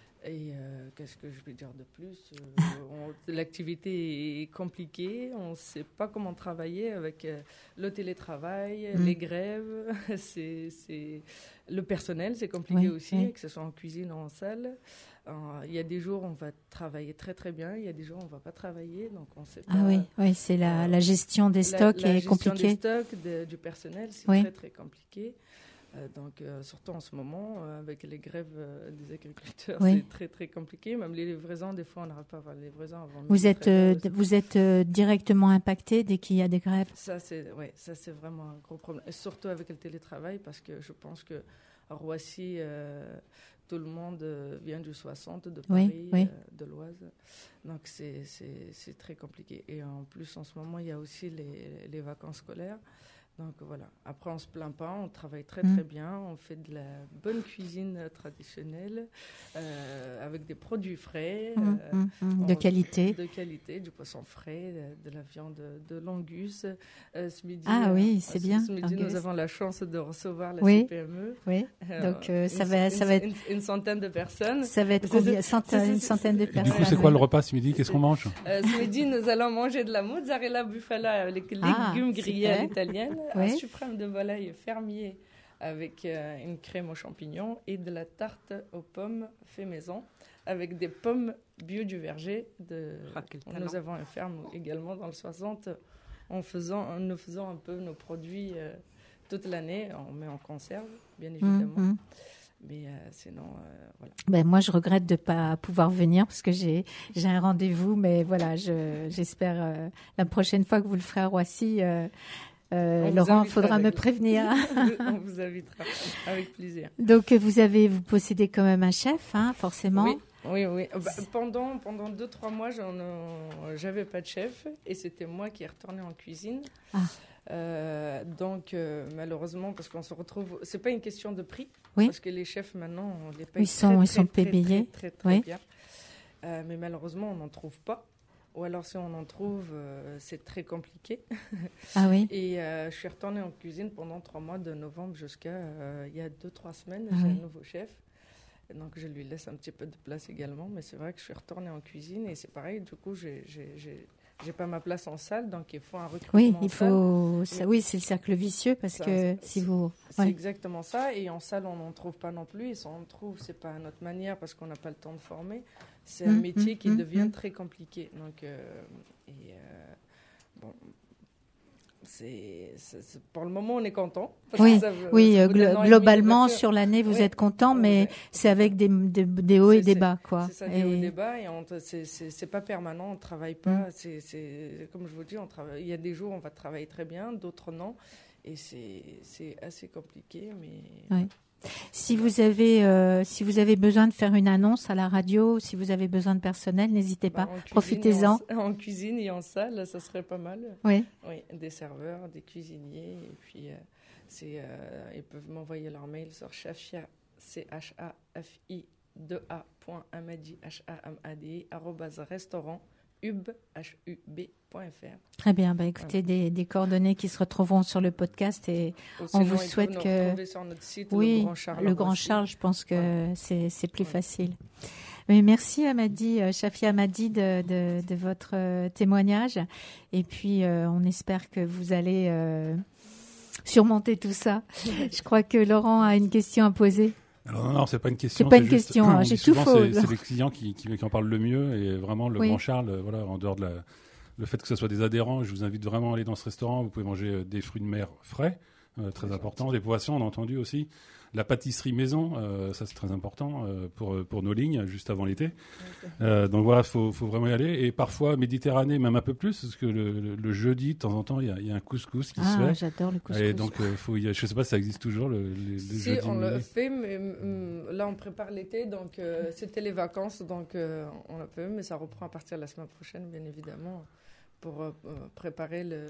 Et euh, qu'est-ce que je vais dire de plus? euh, on, L'activité est compliquée, on ne sait pas comment travailler avec euh, le télétravail, mmh. les grèves, c'est, c'est... le personnel, c'est compliqué oui, aussi, oui. que ce soit en cuisine ou en salle. Il euh, y a des jours où on va travailler très très bien, il y a des jours où on ne va pas travailler, donc on sait pas. Ah oui, oui c'est la, euh, la gestion des stocks la, la est compliquée. La gestion des stocks, de, du personnel, c'est oui. très très compliqué. Euh, donc, euh, surtout en ce moment, euh, avec les grèves euh, des agriculteurs, oui. c'est très, très compliqué. Même les livraisons, des fois, on n'arrive pas à avoir les livraisons avant. Vous êtes, euh, vous êtes euh, directement impacté dès qu'il y a des grèves? Ça, c'est, ouais, ça, c'est vraiment un gros problème. Et surtout avec le télétravail, parce que je pense que à Roissy, euh, tout le monde euh, vient du soixante, de Paris, oui, oui. Euh, de l'Oise. Donc, c'est, c'est, c'est très compliqué. Et en plus, en ce moment, il y a aussi les, les vacances scolaires. Donc voilà, après on ne se plaint pas, on travaille très très bien, on fait de la bonne cuisine traditionnelle euh, avec des produits frais. Mmh, euh, mmh, mmh, de qualité. De qualité, du poisson frais, de, de la viande de l'angus. Euh, ce midi, ah oui, euh, c'est ce, bien. Ce midi, angus. nous avons la chance de recevoir la oui, C P M E. Oui, donc euh, ça, une, va, ça une, va être... Une, une centaine de personnes. Ça va être combien? Centaine, une centaine de personnes. Et du coup, c'est quoi le repas ce midi? Qu'est-ce qu'on mange? euh, Ce midi, nous allons manger de la mozzarella bufala avec légumes ah, grillés à l'italienne, oui. un suprême de volaille fermier avec euh, une crème aux champignons et de la tarte aux pommes fait maison avec des pommes bio du verger. De... Ah, nous avons une ferme également dans le soixante en faisant, en nous faisant un peu nos produits euh, toute l'année. On met en conserve, bien évidemment. Mmh, mmh. Mais euh, sinon, euh, voilà. Ben, moi, je regrette de ne pas pouvoir venir parce que j'ai, j'ai un rendez-vous. Mais voilà, je, j'espère euh, la prochaine fois que vous le ferez à Roissy... Euh, Euh, Laurent, il faudra me prévenir. On vous invitera, avec plaisir. Donc, vous avez, vous possédez quand même un chef, hein, forcément. Oui, oui, oui. Bah, pendant, pendant deux, trois mois, j'en, euh, j'avais pas de chef et c'était moi qui est retournée en cuisine. Ah. Euh, donc, euh, malheureusement, parce qu'on se retrouve, c'est pas une question de prix, oui. parce que les chefs maintenant, on les paye ils sont, très, ils sont très, payés, très, très, très, très oui. bien. Euh, mais malheureusement, on n'en trouve pas. Ou alors, si on en trouve, euh, c'est très compliqué. Ah oui. Et euh, je suis retournée en cuisine pendant trois mois, de novembre jusqu'à euh, il y a deux, trois semaines. Ah j'ai oui. un nouveau chef. Et donc, je lui laisse un petit peu de place également. Mais c'est vrai que je suis retournée en cuisine et c'est pareil. Du coup, j'ai, j'ai, j'ai, j'ai pas ma place en salle. Donc, il faut un recrutement Oui, en il salle. faut. Ça, Mais- oui, c'est le cercle vicieux parce Ça, que c'est- si vous. C'est Ouais. exactement ça. Et en salle, on n'en trouve pas non plus. Et si on en trouve, c'est pas à notre manière parce qu'on n'a pas le temps de former. C'est un Mmh, métier mmh, qui mmh, devient mmh. très compliqué. Donc, euh, et, euh, bon, c'est, c'est- c'est- pour le moment, on est content. parce Oui, que ça veut- oui ça euh, vaut glo- un an et demi globalement, d'ouverture. sur l'année, vous Oui. êtes content, mais Ouais. c'est avec des, des, des hauts et C'est- des c'est- bas, quoi. C'est ça, des hauts et Et- des bas, et on te- c'est, c'est, c'est pas permanent, on travaille pas. Mm. C'est, c'est, comme je vous dis, on travaille, il y a des jours où on va travailler très bien, d'autres non. Et c'est, c'est assez compliqué, mais... Oui. Si vous avez, euh, si vous avez besoin de faire une annonce à la radio, si vous avez besoin de personnel, n'hésitez Bah, pas. en cuisine Profitez-en. et En, en cuisine et en salle, ça serait pas mal. Oui. Oui, des serveurs, des cuisiniers. Et puis, euh, c'est, euh, ils peuvent m'envoyer leur mail sur chafia, c h a f i deux a point amadi, h a m a d i, arobase restaurant, ub, h u b point f r. Très bien. Bah, écoutez, des, des coordonnées qui se retrouveront sur le podcast et Ou on sinon, vous ils peuvent souhaite nous que. retrouver sur notre site, Oui, le Grand Charles. le à Grand Roissy. Charles, je pense que Ouais. c'est, c'est plus Ouais. facile. Mais merci Amadi, euh, Chafia Amadi, de, de, de votre euh, témoignage. Et puis, euh, on espère que vous allez euh, surmonter tout ça. Je crois que Laurent a une question à poser. Alors non, non, c'est pas une question. C'est pas une juste- question, on hein, dit j'ai tout souvent, faux, C'est, là. c'est les clients qui, qui, qui en parlent le mieux, et vraiment le Oui. Grand Charles, euh, voilà, en dehors de la, le fait que ce soit des adhérents, je vous invite vraiment à aller dans ce restaurant. Vous pouvez manger euh, des fruits de mer frais, euh, très important, des poissons, on a entendu aussi. La pâtisserie maison, euh, ça c'est très important euh, pour, pour nos lignes, juste avant l'été. Euh, donc voilà, il faut, faut vraiment y aller. Et parfois, Méditerranée, même un peu plus, parce que le, le, le jeudi, de temps en temps, il y a, il y a un couscous qui se Ah, fait. j'adore le couscous. Et donc, euh, faut y, je ne sais pas si ça existe toujours, le, les, les Si, jeudis on de le midi. fait, mais hum, là, on prépare l'été, donc euh, c'était les vacances, donc euh, on le fait, mais ça reprend à partir de la semaine prochaine, bien évidemment, pour euh, euh, préparer le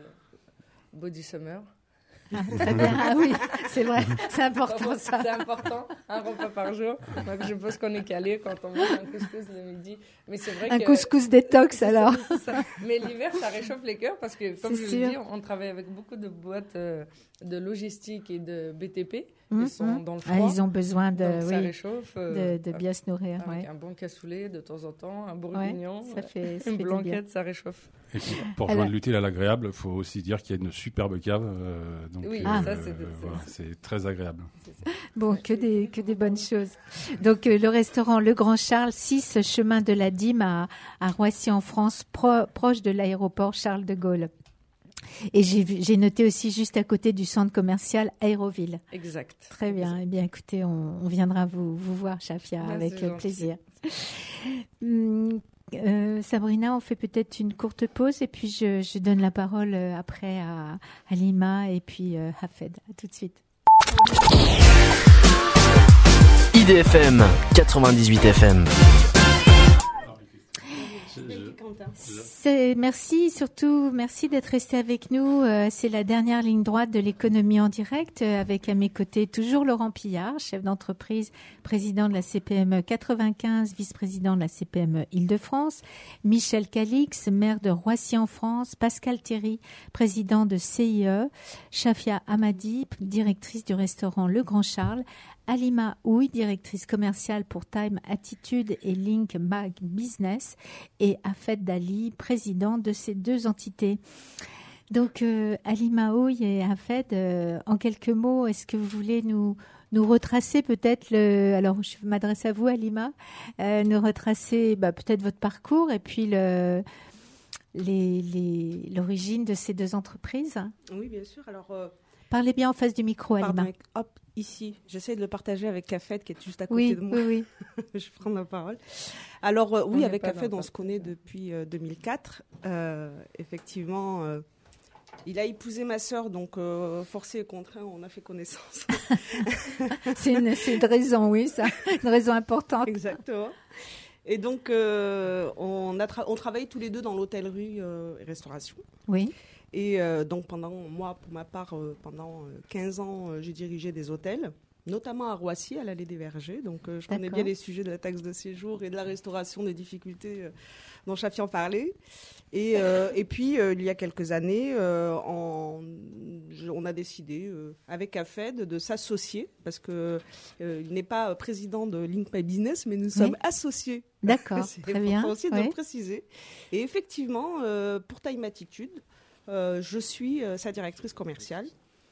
Body Summer. Ah, très bien. Ah oui, c'est vrai, c'est important ça. C'est important, un repas par jour. Donc je pense qu'on est calé quand on mange un couscous le midi. Mais c'est vrai Un que... couscous détox alors. C'est ça. Mais l'hiver, ça réchauffe les cœurs parce que, comme C'est je le dis, sûr. on travaille avec beaucoup de boîtes euh, de logistique et de B T P. Hum, Ils sont hum. dans le Ah, froid. ils ont besoin de, donc ça oui, réchauffe. euh, de, de bien se nourrir. avec Ouais. un bon cassoulet de temps en temps, un bourguignon, ça fait, ça une fait du bien. blanquette, ça réchauffe. Et puis, pour Alors- joindre l'utile à l'agréable, il faut aussi dire qu'il y a une superbe cave. euh, donc, Oui, Ah. ça, c'est- c'est- voilà, c'est très agréable. Bon, que des, que des bonnes choses. Donc, euh, le restaurant Le Grand Charles, six chemin de la Dîme à, à Roissy en France, pro- proche de l'aéroport Charles de Gaulle. Et j'ai, vu- j'ai noté aussi juste à côté du centre commercial Aéroville. Exact. Très bien. Eh bien, écoutez, on, on viendra vous, vous voir, Chafia, Ah, avec c'est euh, gentil. plaisir. Hum, euh, Sabrina, on fait peut-être une courte pause et puis je, je donne la parole euh, après à, à Lima et puis euh, Hafed. À tout de suite. I D F M quatre-vingt-dix-huit F M. C'est, merci, surtout merci d'être resté avec nous. Euh, c'est la dernière ligne droite de l'économie en direct euh, avec à mes côtés toujours Laurent Pillard, chef d'entreprise, président de la C P M E quatre-vingt-quinze, vice-président de la C P M E Île-de-France, Michel Calix, maire de Roissy en France, Pascal Thierry, président de C I E, Chafia Amadi, directrice du restaurant Le Grand Charles, Alima Houy, directrice commerciale pour Time Attitude et Link Mag Business, et Hafed Dali, président de ces deux entités. Donc, euh, Alima Houy et Hafed, euh, en quelques mots, est-ce que vous voulez nous, nous retracer peut-être le... Alors, je m'adresse à vous, Alima, euh, nous retracer bah, peut-être votre parcours et puis le... Les, les, l'origine de ces deux entreprises. Oui, bien sûr. Alors, euh, Parlez bien en face du micro, pardon, Alima. hop, ici. J'essaie de le partager avec Cafed qui est juste à côté Oui, de moi. oui, oui. Je prends la parole. Alors, euh, On oui, n'est avec pas Cafed, dans on le se connaît depuis euh, deux mille quatre. Euh, effectivement, euh, il a épousé ma sœur, donc euh, forcé et contraint, on a fait connaissance. c'est, une, c'est une raison, oui, ça, une raison importante. Exactement. Et donc, euh, on, a tra- on travaille tous les deux dans l'hôtellerie euh, et restauration. Oui. Et euh, donc, pendant, moi, pour ma part, euh, pendant euh, quinze ans, euh, j'ai dirigé des hôtels. notamment à Roissy, à l'Allée des Vergers. Donc, euh, je connais D'accord. bien les sujets de la taxe de séjour et de la restauration des difficultés euh, dont Chafian parlait. Et, euh, et puis, euh, il y a quelques années, euh, en, je- on a décidé, euh, avec A F E D, de s'associer, parce qu'il euh, il n'est pas président de Link My Business, mais nous sommes Oui. associés. D'accord, C'est très important bien. aussi de Oui. le préciser. Et effectivement, euh, pour Time Attitude, euh, je suis euh, sa directrice commerciale.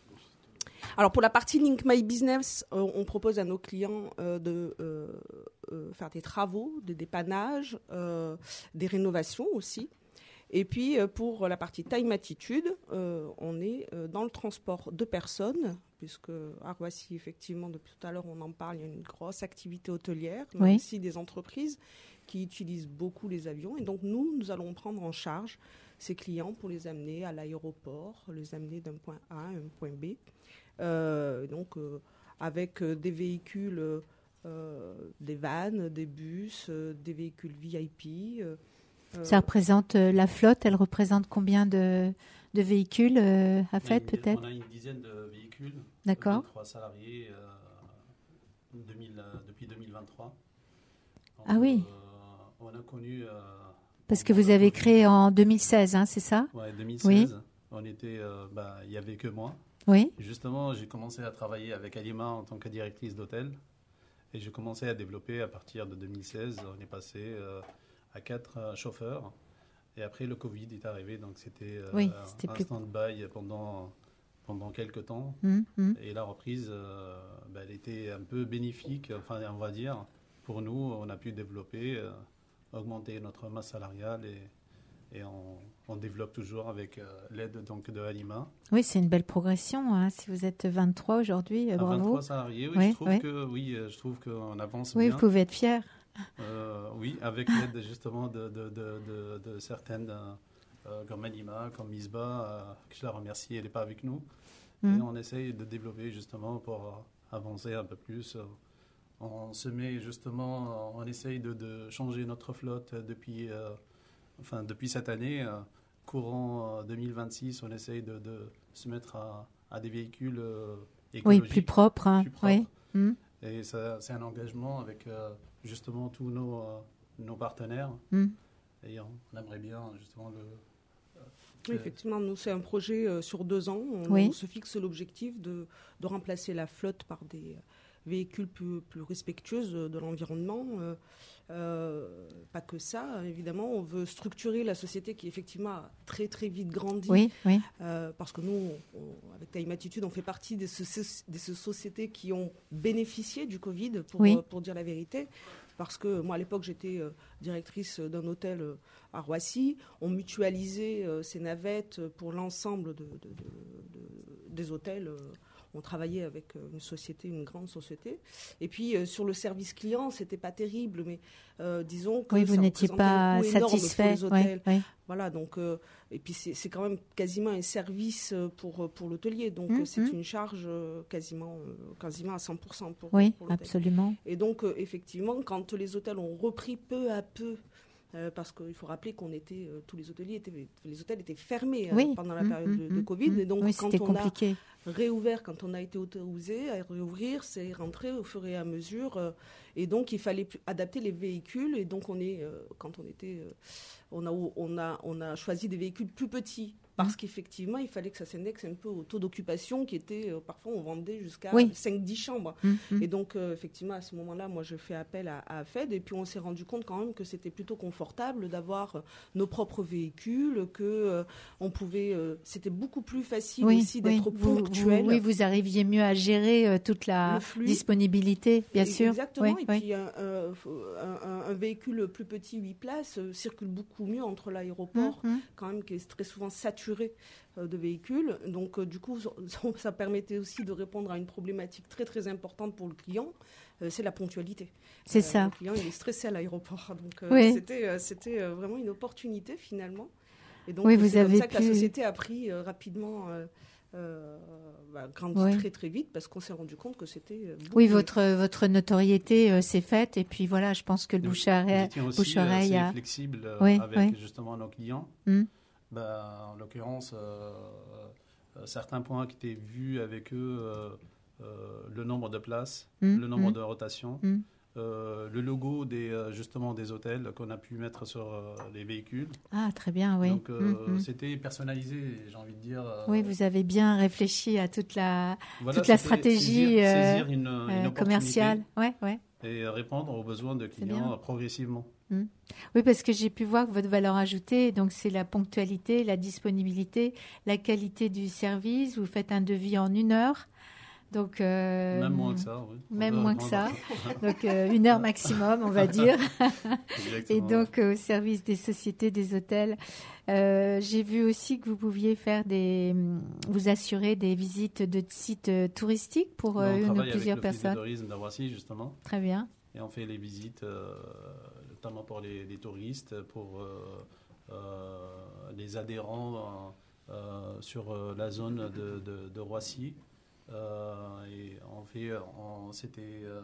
Alors pour la partie Link My Business, euh, on propose à nos clients euh, de euh, euh, faire des travaux, des dépannages, euh, des rénovations aussi. Et puis euh, pour la partie Time Attitude, euh, on est euh, dans le transport de personnes, puisque à Roissy, effectivement, depuis tout à l'heure on en parle, il y a une grosse activité hôtelière, mais Oui. aussi des entreprises qui utilisent beaucoup les avions. Et donc nous, nous allons prendre en charge ces clients pour les amener à l'aéroport, les amener d'un point A à un point B. Euh, donc euh, avec euh, des véhicules, euh, des vannes, des bus, euh, des véhicules V I P. Euh, Ça représente euh, la flotte, elle représente combien de, de véhicules euh, à fait On a une- peut-être On a une dizaine de véhicules. D'accord. Trois salariés euh, deux mille, euh, depuis deux mille vingt-trois. Donc, Ah oui. euh, on a connu. euh, Parce que pendant vous le avez Covid. créé en deux mille seize, hein, c'est ça Ouais, deux mille Oui. seize. On était, euh, bah, il y avait que moi. Oui. Justement, j'ai commencé à travailler avec Alima en tant que directrice d'hôtel. Et j'ai commencé à développer à partir de deux mille seize. On est passé euh, à quatre euh, chauffeurs. Et après, le Covid est arrivé. Donc, c'était euh, Oui, c'était un plus- stand-by pendant, pendant quelques temps. Hum, hum. Et la reprise, euh, bah, elle était un peu bénéfique, enfin, on va dire. Pour nous, on a pu développer, euh, augmenter notre masse salariale et, et on, on développe toujours avec euh, l'aide donc, de Alima. Oui, c'est une belle progression. Hein. Si vous êtes vingt-trois aujourd'hui, euh, À bravo. vingt-trois salariés, oui, Oui, je trouve oui. que oui, euh, je trouve qu'on avance Oui, bien. vous pouvez être fier. Euh, oui, avec l'aide justement de, de, de, de, de certaines, euh, comme Alima, comme Misba, euh, que je la remercie, elle n'est pas avec nous. Mm. Et on essaye de développer justement pour euh, avancer un peu plus. On se met justement, on essaye de, de changer notre flotte depuis, euh, enfin, depuis cette année. euh, Courant euh, deux mille vingt-six, on essaye de, de se mettre à, à des véhicules euh, Oui, écologiques. plus propre. Hein. plus propres. Oui. Hum, Et ça, c'est un engagement avec euh, justement tous nos, euh, nos partenaires. hum. Et on, on aimerait bien justement le. Oui, effectivement, nous, c'est un projet euh, sur deux ans. On, Oui. on se fixe l'objectif de, de remplacer la flotte par des euh, véhicules plus, plus respectueux de, de l'environnement. Euh, euh, pas que ça, évidemment, on veut structurer la société qui, effectivement, a très, très vite grandi. Oui, oui. Euh, parce que nous, on- avec Time Attitude, on fait partie de ces de ces sociétés qui ont bénéficié du Covid, pour, Oui. euh, pour dire la vérité. Parce que moi, à l'époque, j'étais euh, directrice d'un hôtel euh, à Roissy. On mutualisait euh, ces navettes pour l'ensemble de, de- de- de- des hôtels. euh, on travaillait avec euh, une société, une grande société. Et puis, euh, sur le service client, c'était pas terrible, mais euh, disons que Oui, vous ça n'étiez représentait un pas coût énorme pour satisfait. les Oui, hôtels. oui. Voilà, donc, euh, et puis c'est c'est quand même quasiment un service euh, pour, pour l'hôtelier. Donc, Mmh, euh, c'est mmh. une charge euh, quasiment, euh, quasiment à cent pour cent pour, Oui, pour l'hôtel. absolument. Et donc, euh, effectivement, quand les hôtels ont repris peu à peu, euh, parce qu'il faut rappeler qu'on était, euh, tous les hôteliers étaient, les hôtels étaient fermés euh, Oui. pendant la Mmh, période de, mmh, de mmh, Covid. mmh. Et donc, Oui, quand c'était on compliqué. a réouvert, quand on a été autorisé à réouvrir, c'est rentré au fur et à mesure. euh, et donc, il fallait pu- adapter les véhicules. Et donc, on est, euh, quand on était, euh, on a, on a, on a choisi des véhicules plus petits. Parce qu'effectivement, il fallait que ça s'indexe un peu au taux d'occupation qui était, euh, parfois, on vendait jusqu'à Oui. cinq dix chambres. Hum, hum. Et donc, euh, effectivement, à ce moment-là, moi, je fais appel à, à F E D. Et puis, on s'est rendu compte quand même que c'était plutôt confortable d'avoir euh, nos propres véhicules, que euh, on pouvait, euh, c'était beaucoup plus facile Oui, aussi oui. d'être Vous- ponctuel. vous- oui, vous arriviez mieux à gérer euh, toute la Le flux. disponibilité, bien Et- sûr. Exactement. Oui, et oui. puis, un, un- un- un véhicule plus petit, huit places, euh, circule beaucoup mieux entre l'aéroport, Hum, hum. quand même, qui est très souvent saturé euh, de véhicules. Donc, euh, du coup, ça, ça permettait aussi de répondre à une problématique très, très importante pour le client, euh, c'est la ponctualité. C'est Euh, ça. Le client, il est stressé à l'aéroport. Donc, euh, Oui. c'était, euh, c'était euh, vraiment une opportunité, finalement. Et donc, Oui, euh, vous c'est comme avez ça que la pu- société a pris euh, rapidement... Euh, euh, bah, grandi Oui. très très vite parce qu'on s'est rendu compte que c'était euh, beaucoup Oui, mieux. votre, votre notoriété euh, s'est faite. Et puis voilà, je pense que le Nous- bouche à nous oreille étions aussi bouche-oreille assez a. flexibles euh, Oui, avec oui. justement nos clients. Hum. Bah, en l'occurrence, euh, euh, certains points qui étaient vus avec eux, euh, euh, le nombre de places, mmh, le nombre mmh. de rotations, mmh. euh, le logo des, euh, justement des hôtels qu'on a pu mettre sur euh, les véhicules. Ah, très bien, oui. Donc, euh, mmh, mmh. c'était personnalisé, j'ai envie de dire. Euh, oui, vous avez bien réfléchi à toute la, voilà, toute la stratégie saisir, euh, saisir une, une euh, commerciale. Ouais, ouais. Et répondre aux besoins de clients progressivement. Mmh. Oui, parce que j'ai pu voir que votre valeur ajoutée, donc c'est la ponctualité, la disponibilité, la qualité du service. Vous faites un devis en une heure. Donc, euh, même moins que ça, oui. Même moins que ça. Donc, euh, une heure maximum, on va dire. Et donc, euh, au service des sociétés, des hôtels. Euh, j'ai vu aussi que vous pouviez faire des, vous assurer des visites de sites touristiques pour euh, une ou plusieurs personnes. On travaille avec l'Office de tourisme de Roissy, justement. Très bien. Et on fait les visites, euh, notamment pour les, les touristes, pour euh, euh, les adhérents euh, sur la zone de, de, de Roissy. Euh, et on fait, on, c'était euh,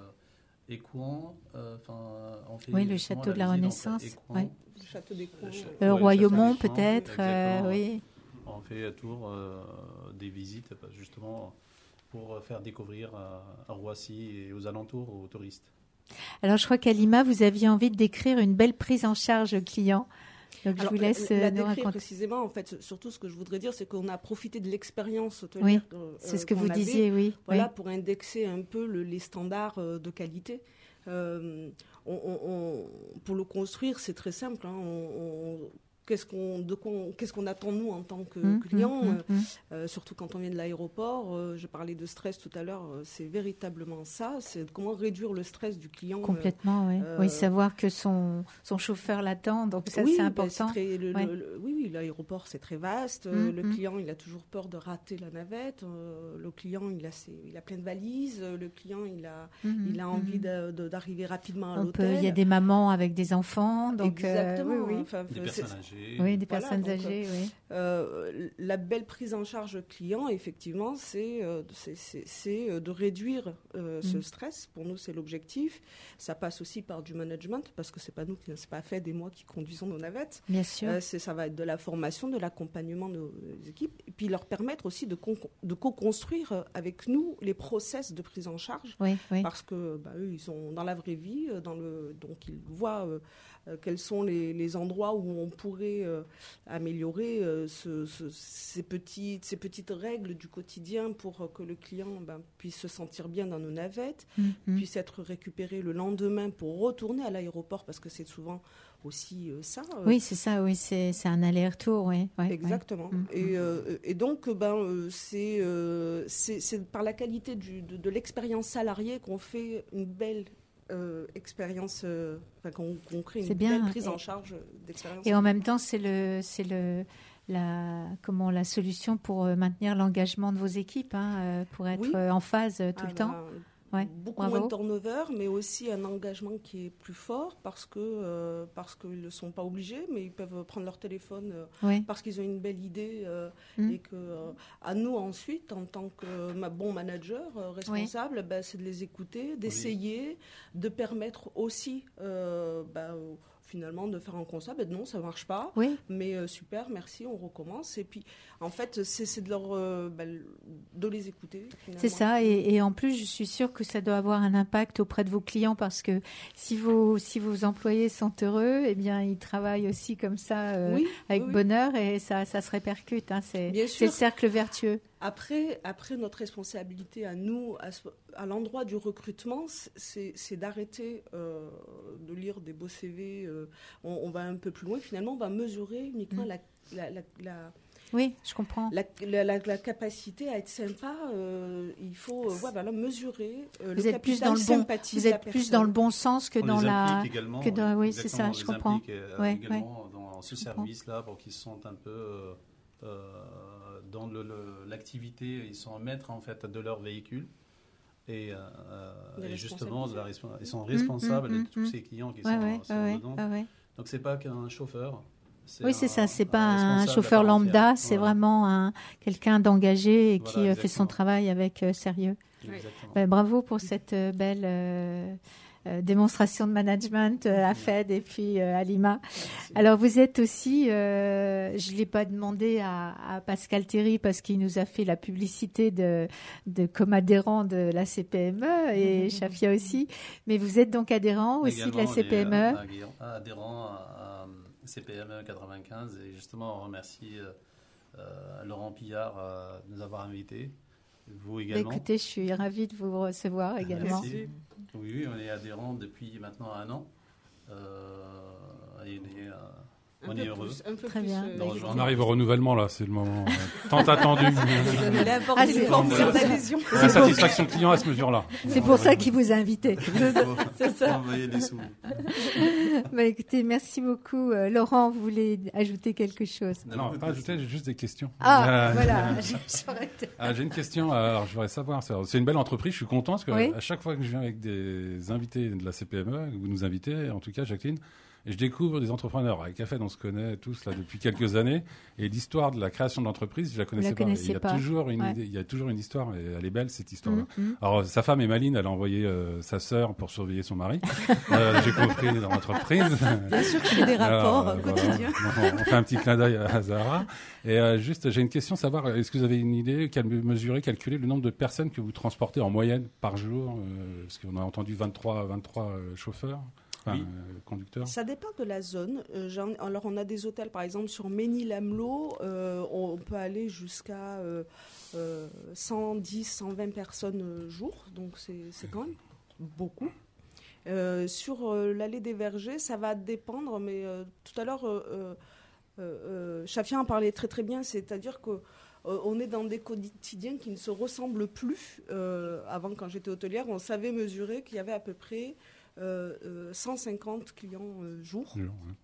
Écouen, enfin, euh, on fait oui, le château de la Renaissance, ouais. Le château d'Écouen, le, le ouais, Royaumont peut-être, euh, oui. On fait un tour euh, des visites justement pour faire découvrir à, à Roissy et aux alentours aux touristes. Alors, je crois qu'Alima, vous aviez envie de décrire une belle prise en charge client. Donc, alors, je vous laisse la, la nous décrire raconter. Précisément, en fait, surtout ce que je voudrais dire, c'est qu'on a profité de l'expérience hôtelière. Oui, euh, c'est ce que vous avait, disiez, oui. Voilà, oui. pour indexer un peu le, les standards de qualité. Euh, on, on, pour le construire, c'est très simple. Hein, on, on, Qu'est-ce qu'on, de quoi on, qu'est-ce qu'on attend nous en tant que mmh, client, mmh, mmh. Euh, surtout quand on vient de l'aéroport. Euh, je parlais de stress tout à l'heure, euh, c'est véritablement ça. C'est comment réduire le stress du client. Complètement, euh, oui. Euh, oui, savoir que son, son chauffeur l'attend, donc ça oui, c'est ben, important. C'est très, le, ouais. le, le, oui, oui, l'aéroport c'est très vaste. Mmh, le mmh. client il a toujours peur de rater la navette. Euh, le client il a, ses, il a plein de valises. Le client il a, mmh, il a envie mmh. de, de, d'arriver rapidement à On l'hôtel. Peut, il y a des mamans avec des enfants, donc exactement. Euh, oui, oui. Enfin, des personnes âgées. Oui, des voilà, personnes donc, âgées, oui. Euh, la belle prise en charge client, effectivement, c'est, euh, c'est, c'est, c'est de réduire euh, ce mmh. stress. Pour nous, c'est l'objectif. Ça passe aussi par du management, parce que c'est pas nous, c'est pas fait des mois qui conduisons nos navettes. Bien sûr. Euh, c'est, ça va être de la formation, de l'accompagnement de nos équipes, et puis leur permettre aussi de, con, de co-construire avec nous les process de prise en charge, oui, oui. parce que bah, eux, ils sont dans la vraie vie, dans le, donc ils voient. Euh, Euh, quels sont les, les endroits où on pourrait euh, améliorer euh, ce, ce, ces, petites, ces petites règles du quotidien pour que le client ben, puisse se sentir bien dans nos navettes, mmh. puisse être récupéré le lendemain pour retourner à l'aéroport, parce que c'est souvent aussi euh, ça. Euh. Oui, c'est ça, oui, c'est, c'est un aller-retour, oui. Ouais, exactement. Ouais. Et, euh, et donc, ben, euh, c'est, euh, c'est, c'est par la qualité du, de, de l'expérience salariée qu'on fait une belle Euh, expérience, euh, enfin, qu'on, qu'on crée une c'est bien. belle prise et, en charge d'expérience. Et en même temps, c'est le, c'est le, la, comment la solution pour maintenir l'engagement de vos équipes, hein, pour être oui. en phase tout ah, le temps. Ben, Ouais, beaucoup bravo. moins de turnover, mais aussi un engagement qui est plus fort parce que euh, parce qu'ils ne sont pas obligés, mais ils peuvent prendre leur téléphone euh, oui. parce qu'ils ont une belle idée euh, mmh. et que euh, à nous ensuite, en tant que ma, bon manager euh, responsable, oui. ben, c'est de les écouter, d'essayer, oui. de permettre aussi euh, ben, finalement de faire un constat, ben non, ça ne marche pas, oui. mais euh, super, merci, on recommence. Et puis, en fait, c'est, c'est de, leur, euh, ben, de les écouter. Finalement. C'est ça, et, et en plus, je suis sûre que ça doit avoir un impact auprès de vos clients, parce que si vos, si vos employés sont heureux, eh bien, ils travaillent aussi comme ça, euh, oui, avec oui, bonheur, oui. et ça, ça se répercute. Hein, c'est, c'est le cercle vertueux. Après, après, notre responsabilité à nous, à, à l'endroit du recrutement, c'est, c'est d'arrêter euh, de lire des beaux C V. Euh, on, on va un peu plus loin. Finalement, on va mesurer uniquement mmh. la, la, la, la... Oui, je comprends. La, la, la, la capacité à être sympa, euh, il faut euh, ouais, voilà, mesurer euh, vous le êtes plus dans le bon, vous êtes plus dans le bon sens que on dans les la. Également, que dans, oui, c'est ça, on je les comprends. Implique, euh, ouais, également ouais. dans ce service-là pour qu'ils se sentent un peu euh, euh, dans le, le, l'activité, ils sont maîtres en fait de leur véhicule. Et, euh, et justement, de la, ils sont responsables mmh, mmh, de tous mmh. ces clients qui ouais, sont, ouais, sont ouais, dedans. Ouais. Donc, c'est pas qu'un chauffeur. C'est oui, c'est un, ça. C'est pas un, un chauffeur lambda. Voilà. C'est vraiment un, quelqu'un d'engagé et voilà, qui exactement. fait son travail avec euh, sérieux. Oui. Ben, bravo pour cette euh, belle, euh, euh, démonstration de management euh, à Fed et puis euh, à Lima. Alors vous êtes aussi, euh, je l'ai pas demandé à, à Pascal Théry parce qu'il nous a fait la publicité de, de comme adhérent de la C P M E et Chafia aussi, mais vous êtes donc adhérent aussi Également, de la C P M E. On est euh, adhérent à, à C P M E quatre-vingt-quinze et justement on remercie euh, euh, Laurent Pillard euh, de nous avoir invités. Vous également. Bah, écoutez, je suis ravie de vous recevoir également. Merci. Oui, oui, on est adhérent depuis maintenant un an. Euh, et on est, euh, on est heureux. Plus, un peu Très plus, bien. euh, On arrive au renouvellement là, c'est le moment euh, tant attendu. Ah, c'est formation d'adhésion. La satisfaction client à ce mesure-là. C'est pour ça qu'il vous a invité. C'est ça. Envoyer les sous. Bah, écoutez, merci beaucoup. Euh, Laurent, vous voulez ajouter quelque chose? Non, pas ajouter, j'ai juste des questions. Ah, euh, voilà. ah, j'ai une question. Alors, je voudrais savoir. C'est une belle entreprise. Je suis content parce que oui. à chaque fois que je viens avec des invités de la C P M E, vous nous invitez, en tout cas, Jacqueline. Et je découvre des entrepreneurs. Avec Afed, on se connaît tous là depuis quelques années. Et l'histoire de la création de l'entreprise, je la connaissais la pas. Et il y a pas. toujours une ouais. idée, il y a toujours une histoire. Et elle est belle cette histoire-là. Mmh, mmh. Alors sa femme est maline. Elle a envoyé euh, sa sœur pour surveiller son mari. euh, J'ai compris dans l'entreprise. Bien sûr que je fais des rapports Alors, quotidiens. Voilà. On, on fait un petit clin d'œil à Zahra. Et euh, juste, j'ai une question, savoir, est-ce que vous avez une idée, quelle mesurer, calculer le nombre de personnes que vous transportez en moyenne par jour, euh, parce qu'on a entendu vingt-trois, vingt-trois euh, chauffeurs. Enfin, oui. euh, conducteurs. Ça dépend de la zone. Euh, alors, on a des hôtels, par exemple, sur Ménil-Amelot, euh, on peut aller jusqu'à euh, euh, cent dix, cent vingt personnes euh, jour. Donc, c'est quand même beaucoup. Euh, sur euh, l'allée des Vergers, ça va dépendre, mais euh, tout à l'heure, euh, euh, euh, Chafia en parlait très très bien, c'est-à-dire que euh, on est dans des quotidiens qui ne se ressemblent plus. Euh, avant, quand j'étais hôtelière, on savait mesurer qu'il y avait à peu près Euh, euh, cent cinquante clients euh, jour. Oui, ouais.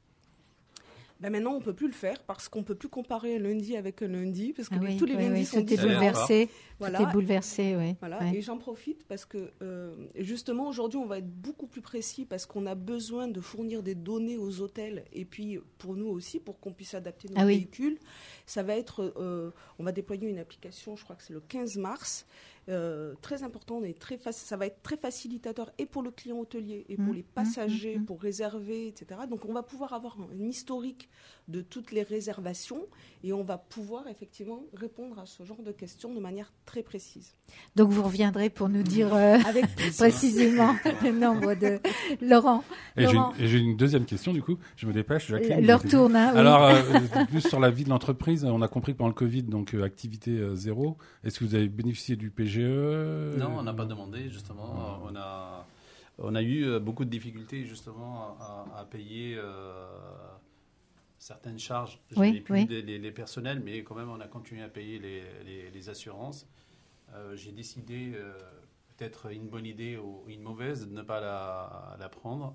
Ben maintenant, on ne peut plus le faire parce qu'on ne peut plus comparer un lundi avec un lundi parce que ah oui, tous les oui, lundis oui, sont tout est bouleversé. Voilà. Tout est bouleversé, oui. Voilà. Ouais. Et j'en profite parce que euh, justement aujourd'hui, on va être beaucoup plus précis parce qu'on a besoin de fournir des données aux hôtels et puis pour nous aussi pour qu'on puisse adapter nos ah véhicules. Oui. Ça va être, euh, on va déployer une application, je crois que c'est le quinze mars. Euh, très important et très faci- ça va être très facilitateur et pour le client hôtelier et pour mmh, les passagers mmh, mmh. pour réserver, et cetera. Donc on va pouvoir avoir un, un historique de toutes les réservations et on va pouvoir effectivement répondre à ce genre de questions de manière très précise. Donc vous reviendrez pour nous dire euh, Avec précisément le nombre de... Laurent. Et Laurent. j'ai une, une deuxième question du coup, je me dépêche. Jacqueline, leur tourne. Hein, Alors, oui. euh, plus sur la vie de l'entreprise, on a compris que pendant le Covid, donc euh, activité euh, zéro. Est-ce que vous avez bénéficié du P G E? Non, on n'a pas demandé justement. Ah. On a, on a eu beaucoup de difficultés justement à, à payer euh, certaines charges. Je oui, n'ai plus oui. les, les, les personnels, mais quand même on a continué à payer les, les, les assurances. Euh, J'ai décidé, euh, peut-être une bonne idée ou une mauvaise, de ne pas la, la prendre.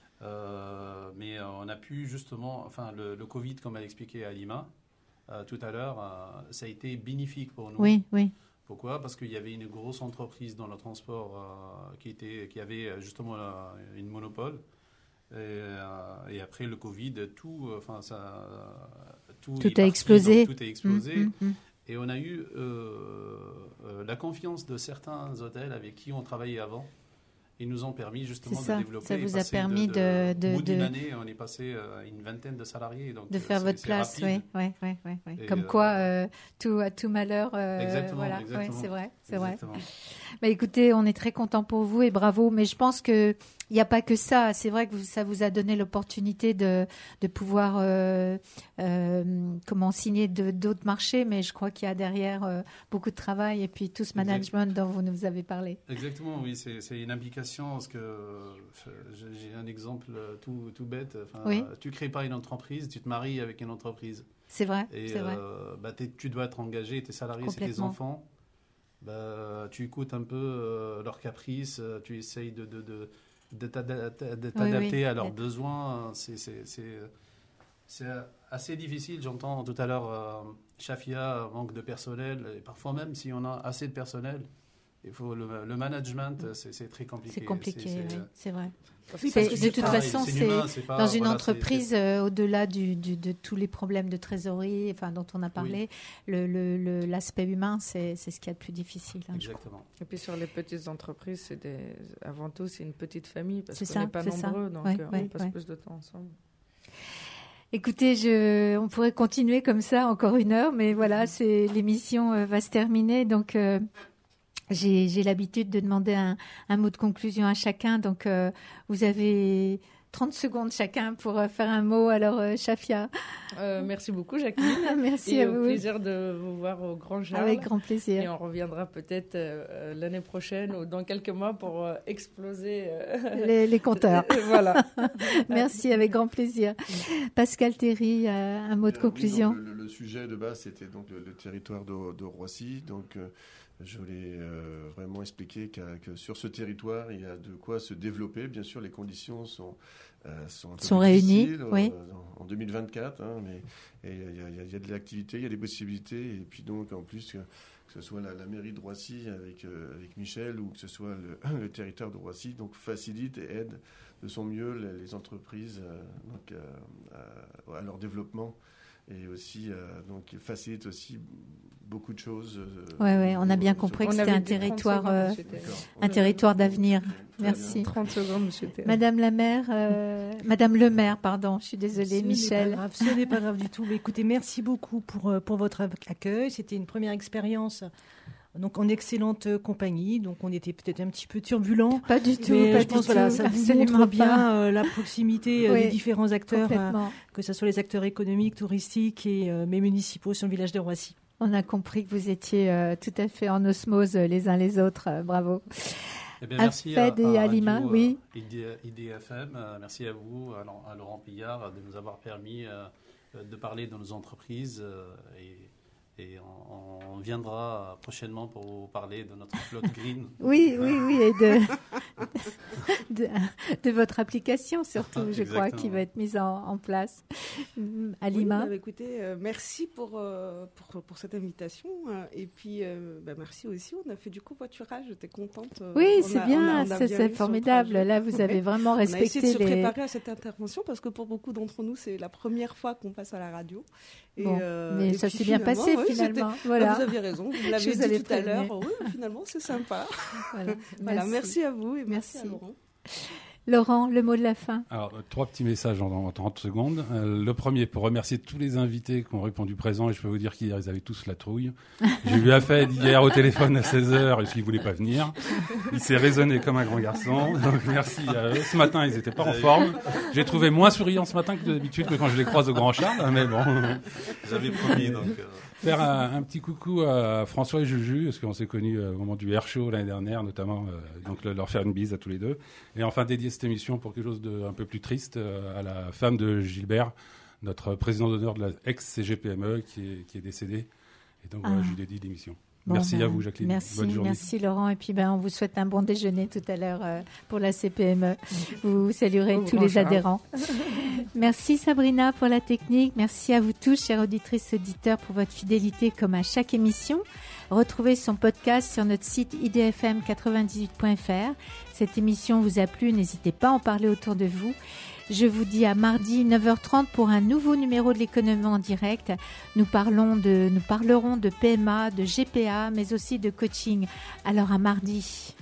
Euh, mais on a pu justement, enfin le, le Covid, comme elle expliquait à Lima euh, tout à l'heure, euh, ça a été bénéfique pour nous. Oui, oui. Pourquoi? Parce qu'il y avait une grosse entreprise dans le transport euh, qui, était, qui avait justement euh, une monopole. Et, euh, et après le Covid, tout, enfin ça, tout, tout a parti, explosé. Tout a explosé. Mmh, mmh, mmh. Et on a eu euh, euh, la confiance de certains hôtels avec qui on travaillait avant. Ils nous ont permis justement ça, de développer. Ça vous a permis de... de, de, de au bout d'une de... année, on est passé à une vingtaine de salariés. Donc de faire votre place, oui. Ouais, ouais, ouais, ouais. Comme euh, quoi, euh, tout, à tout malheur... Euh, exactement, voilà. exactement. Ouais, c'est vrai, c'est vrai. Exactement. Bah, écoutez, on est très contents pour vous et bravo. Mais je pense qu'il n'y a pas que ça. C'est vrai que vous, ça vous a donné l'opportunité de, de pouvoir euh, euh, comment, signer d'autres marchés. Mais je crois qu'il y a derrière euh, beaucoup de travail et puis tout ce management exact. Dont vous nous avez parlé. Exactement, oui. C'est une implication parce que j'ai un exemple tout, tout bête. Enfin, oui. Tu ne crées pas une entreprise, tu te maries avec une entreprise. C'est vrai. Et euh, vrai. Bah, tu dois être engagé, tes salariés, c'est tes enfants. Bah, tu écoutes un peu euh, leurs caprices, tu essayes de, de, de, de t'adapter oui, oui. à leurs oui. besoins. C'est assez difficile. J'entends tout à l'heure, euh, Chafia manque de personnel. Et parfois même, si on a assez de personnel, il faut le, le management, c'est, c'est très compliqué. C'est compliqué, c'est, c'est, oui, c'est vrai. C'est, c'est, de toute pareil, façon, c'est c'est, humain, c'est pas, dans une voilà, entreprise, c'est, c'est... Euh, au-delà du, du, de tous les problèmes de trésorerie, enfin, dont on a parlé, oui. le, le, le, l'aspect humain, c'est, c'est ce qu'il y a de plus difficile. Hein, exactement. Et puis sur les petites entreprises, c'est des, avant tout, c'est une petite famille parce c'est qu'on ça, n'est pas nombreux, ça. donc ouais, euh, ouais, on passe ouais. plus de temps ensemble. Écoutez, je, on pourrait continuer comme ça encore une heure, mais voilà, c'est, l'émission euh, va se terminer, donc euh, j'ai, j'ai l'habitude de demander un, un mot de conclusion à chacun. Donc, euh, vous avez trente secondes chacun pour euh, faire un mot. Alors, euh, Shafia. Euh, merci beaucoup, Jacqueline. Merci et à au vous. plaisir de vous voir au Grand Charles. Avec grand plaisir. Et on reviendra peut-être euh, l'année prochaine ou dans quelques mois pour euh, exploser euh, les, les compteurs. Voilà. Merci, avec grand plaisir. Pascal Théry, euh, un mot de euh, conclusion. Oui, donc, le, le sujet de base, c'était donc le, le territoire de, de Roissy. Donc, euh, je voulais euh, vraiment expliquer que sur ce territoire, il y a de quoi se développer. Bien sûr, les conditions sont, euh, sont, un peu sont réunies euh, oui. en, en deux mille vingt-quatre. Hein, mais il y, y, y a de l'activité, il y a des possibilités. Et puis donc, en plus, que, que ce soit la, la mairie de Roissy avec, euh, avec Michel ou que ce soit le, le territoire de Roissy, donc facilite et aide de son mieux les, les entreprises euh, donc, euh, à, à leur développement. Et aussi, euh, donc, facilite aussi beaucoup de choses. Oui, euh, ouais, on a bien compris que c'était un territoire, euh, un territoire d'avenir. Merci. trente secondes, monsieur Théa. Madame la maire, euh, Madame le maire, pardon, je suis désolée, ce Michel. N'est pas grave, ce n'est pas grave du tout. Mais écoutez, merci beaucoup pour, pour votre accueil. C'était une première expérience. Donc en excellente compagnie, donc on était peut-être un petit peu turbulent. Pas du tout, mais pas je du pense tout. Voilà, ça vous montre bien euh, la proximité euh, oui, des différents acteurs, euh, complètement. que ce soit les acteurs économiques, touristiques et euh, mais municipaux sur le village de Roissy. On a compris que vous étiez euh, tout à fait en osmose euh, les uns les autres. Euh, bravo. Eh bien, merci Alfred à, à et Alima, Radio, oui. I D F M, euh, merci à vous, à, à Laurent Pillard, de nous avoir permis euh, de parler de nos entreprises euh, et Et on, on viendra prochainement pour vous parler de notre flotte green. Oui, oui, oui, et de, de, de votre application surtout, je Exactement. crois, qui va être mise en, en place. Alima. Oui, bah, écoutez, euh, merci pour, euh, pour, pour cette invitation. Euh, et puis, euh, bah, merci aussi. On a fait du covoiturage. J'étais contente. Euh, Oui, on c'est a, bien, on a, on a c'est, bien c'est formidable. Là, vous avez vraiment respecté les... On a essayé de se les... préparer à cette intervention parce que pour beaucoup d'entre nous, c'est la première fois qu'on passe à la radio. Et bon, euh, mais et ça puis s'est bien passé oui, finalement. C'était... Voilà. Ah, vous aviez raison, vous l'avez dit tout prévenu. à l'heure. Oui, finalement, c'est sympa. Voilà, voilà merci. merci à vous et merci, merci à Laurent. Laurent, le mot de la fin. Alors, trois petits messages en, en trente secondes. Euh, le premier, pour remercier tous les invités qui ont répondu présent, et je peux vous dire qu'hier, ils avaient tous la trouille. J'ai eu Afed hier au téléphone à seize heures, et s'il ne voulait pas venir. Il s'est raisonné comme un grand garçon, donc merci à eux. Ce matin, ils n'étaient pas en forme. J'ai trouvé moins souriant ce matin que d'habitude, que quand je les croise au Grand Charles, mais bon. J'avais promis, donc... Euh... Faire un, un petit coucou à François et Juju, parce qu'on s'est connus au moment du Air Show l'année dernière, notamment, euh, donc le, leur faire une bise à tous les deux. Et enfin, dédier cette émission pour quelque chose de un peu plus triste euh, à la femme de Gilbert, notre président d'honneur de la ex-C G P M E, qui est, qui est décédée. Et donc, ah. voilà, je lui dédie l'émission. Bon, merci ben, à vous, Jacqueline. Merci, bonne journée. Merci, Laurent. Et puis, ben, on vous souhaite un bon déjeuner tout à l'heure euh, pour la C P M E. Vous saluerez oh, tous les Charles. adhérents. Merci, Sabrina, pour la technique. Merci à vous tous, chères auditrices et auditeurs, pour votre fidélité comme à chaque émission. Retrouvez son podcast sur notre site i d f m quatre-vingt-dix-huit point f r. Cette émission vous a plu, n'hésitez pas à en parler autour de vous. Je vous dis à mardi neuf heures trente pour un nouveau numéro de l'économie en direct. Nous, parlons de, nous parlerons de P M A, de G P A, mais aussi de coaching. Alors à mardi.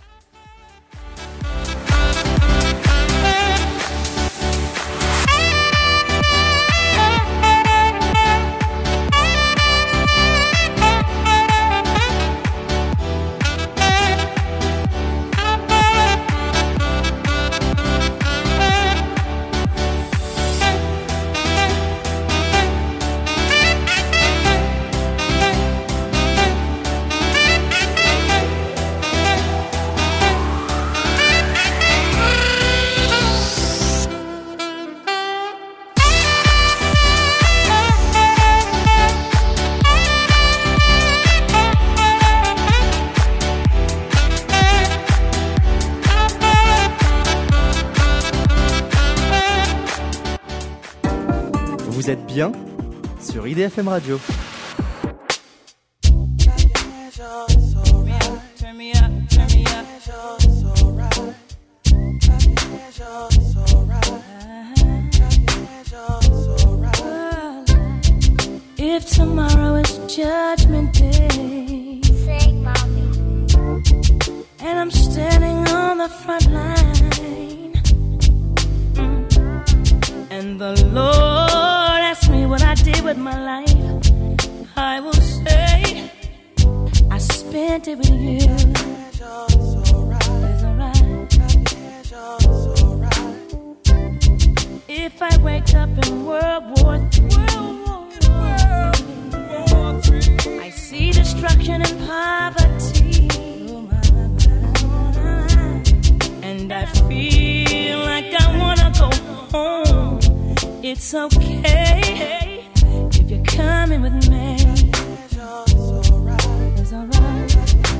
Vous êtes bien sur I D F M Radio. Turn me up. If tomorrow is Judgment Day, sing, mommy. And I'm standing on the front line, mm. and the Lord asks me what I did with my life, I will say I spent it with you. It's alright. If I wake up in World War Three, I see destruction and poverty, and I feel like I wanna go home. It's okay if you're coming with me. It's alright.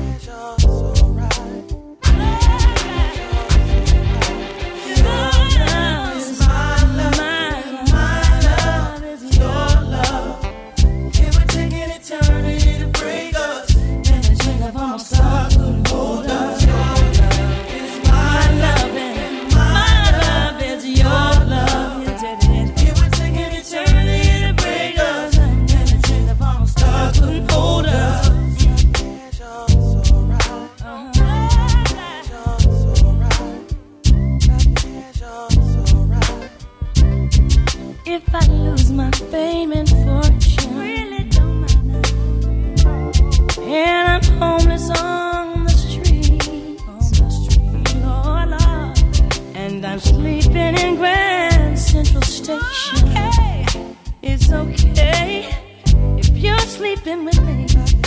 If I lose my fame and fortune, really don't matter, and I'm homeless on the street, on the street, Lord, Lord, and I'm sleeping in Grand Central Station, okay. It's okay if you're sleeping with me.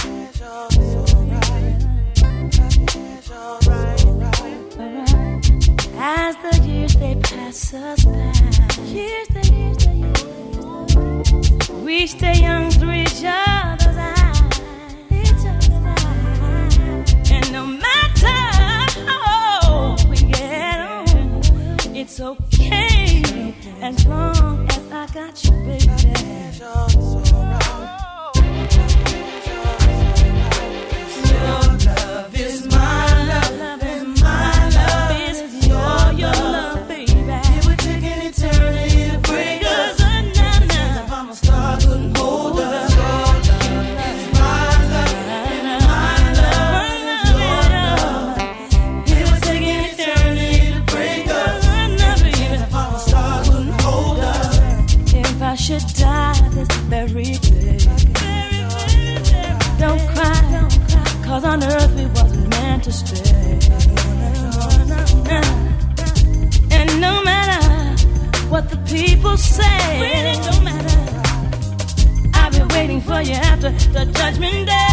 As the years they pass us by, years the years the years, we stay young through each other's eyes, each other's eyes. And no matter how old we get on, it's okay as long as I got you, baby. Your love is my love, love is my love. Your, your love, baby. It would take an eternity to break us. If I'm a star, couldn't hold us. Your love is my love, my love, your love. It would take an eternity to break us. If I'm a star, couldn't hold us. If I should die this very day, don't cry, cause on earth we wasn't meant to stay. And no matter what the people say, really don't matter, I'll be waiting for you after the judgment day.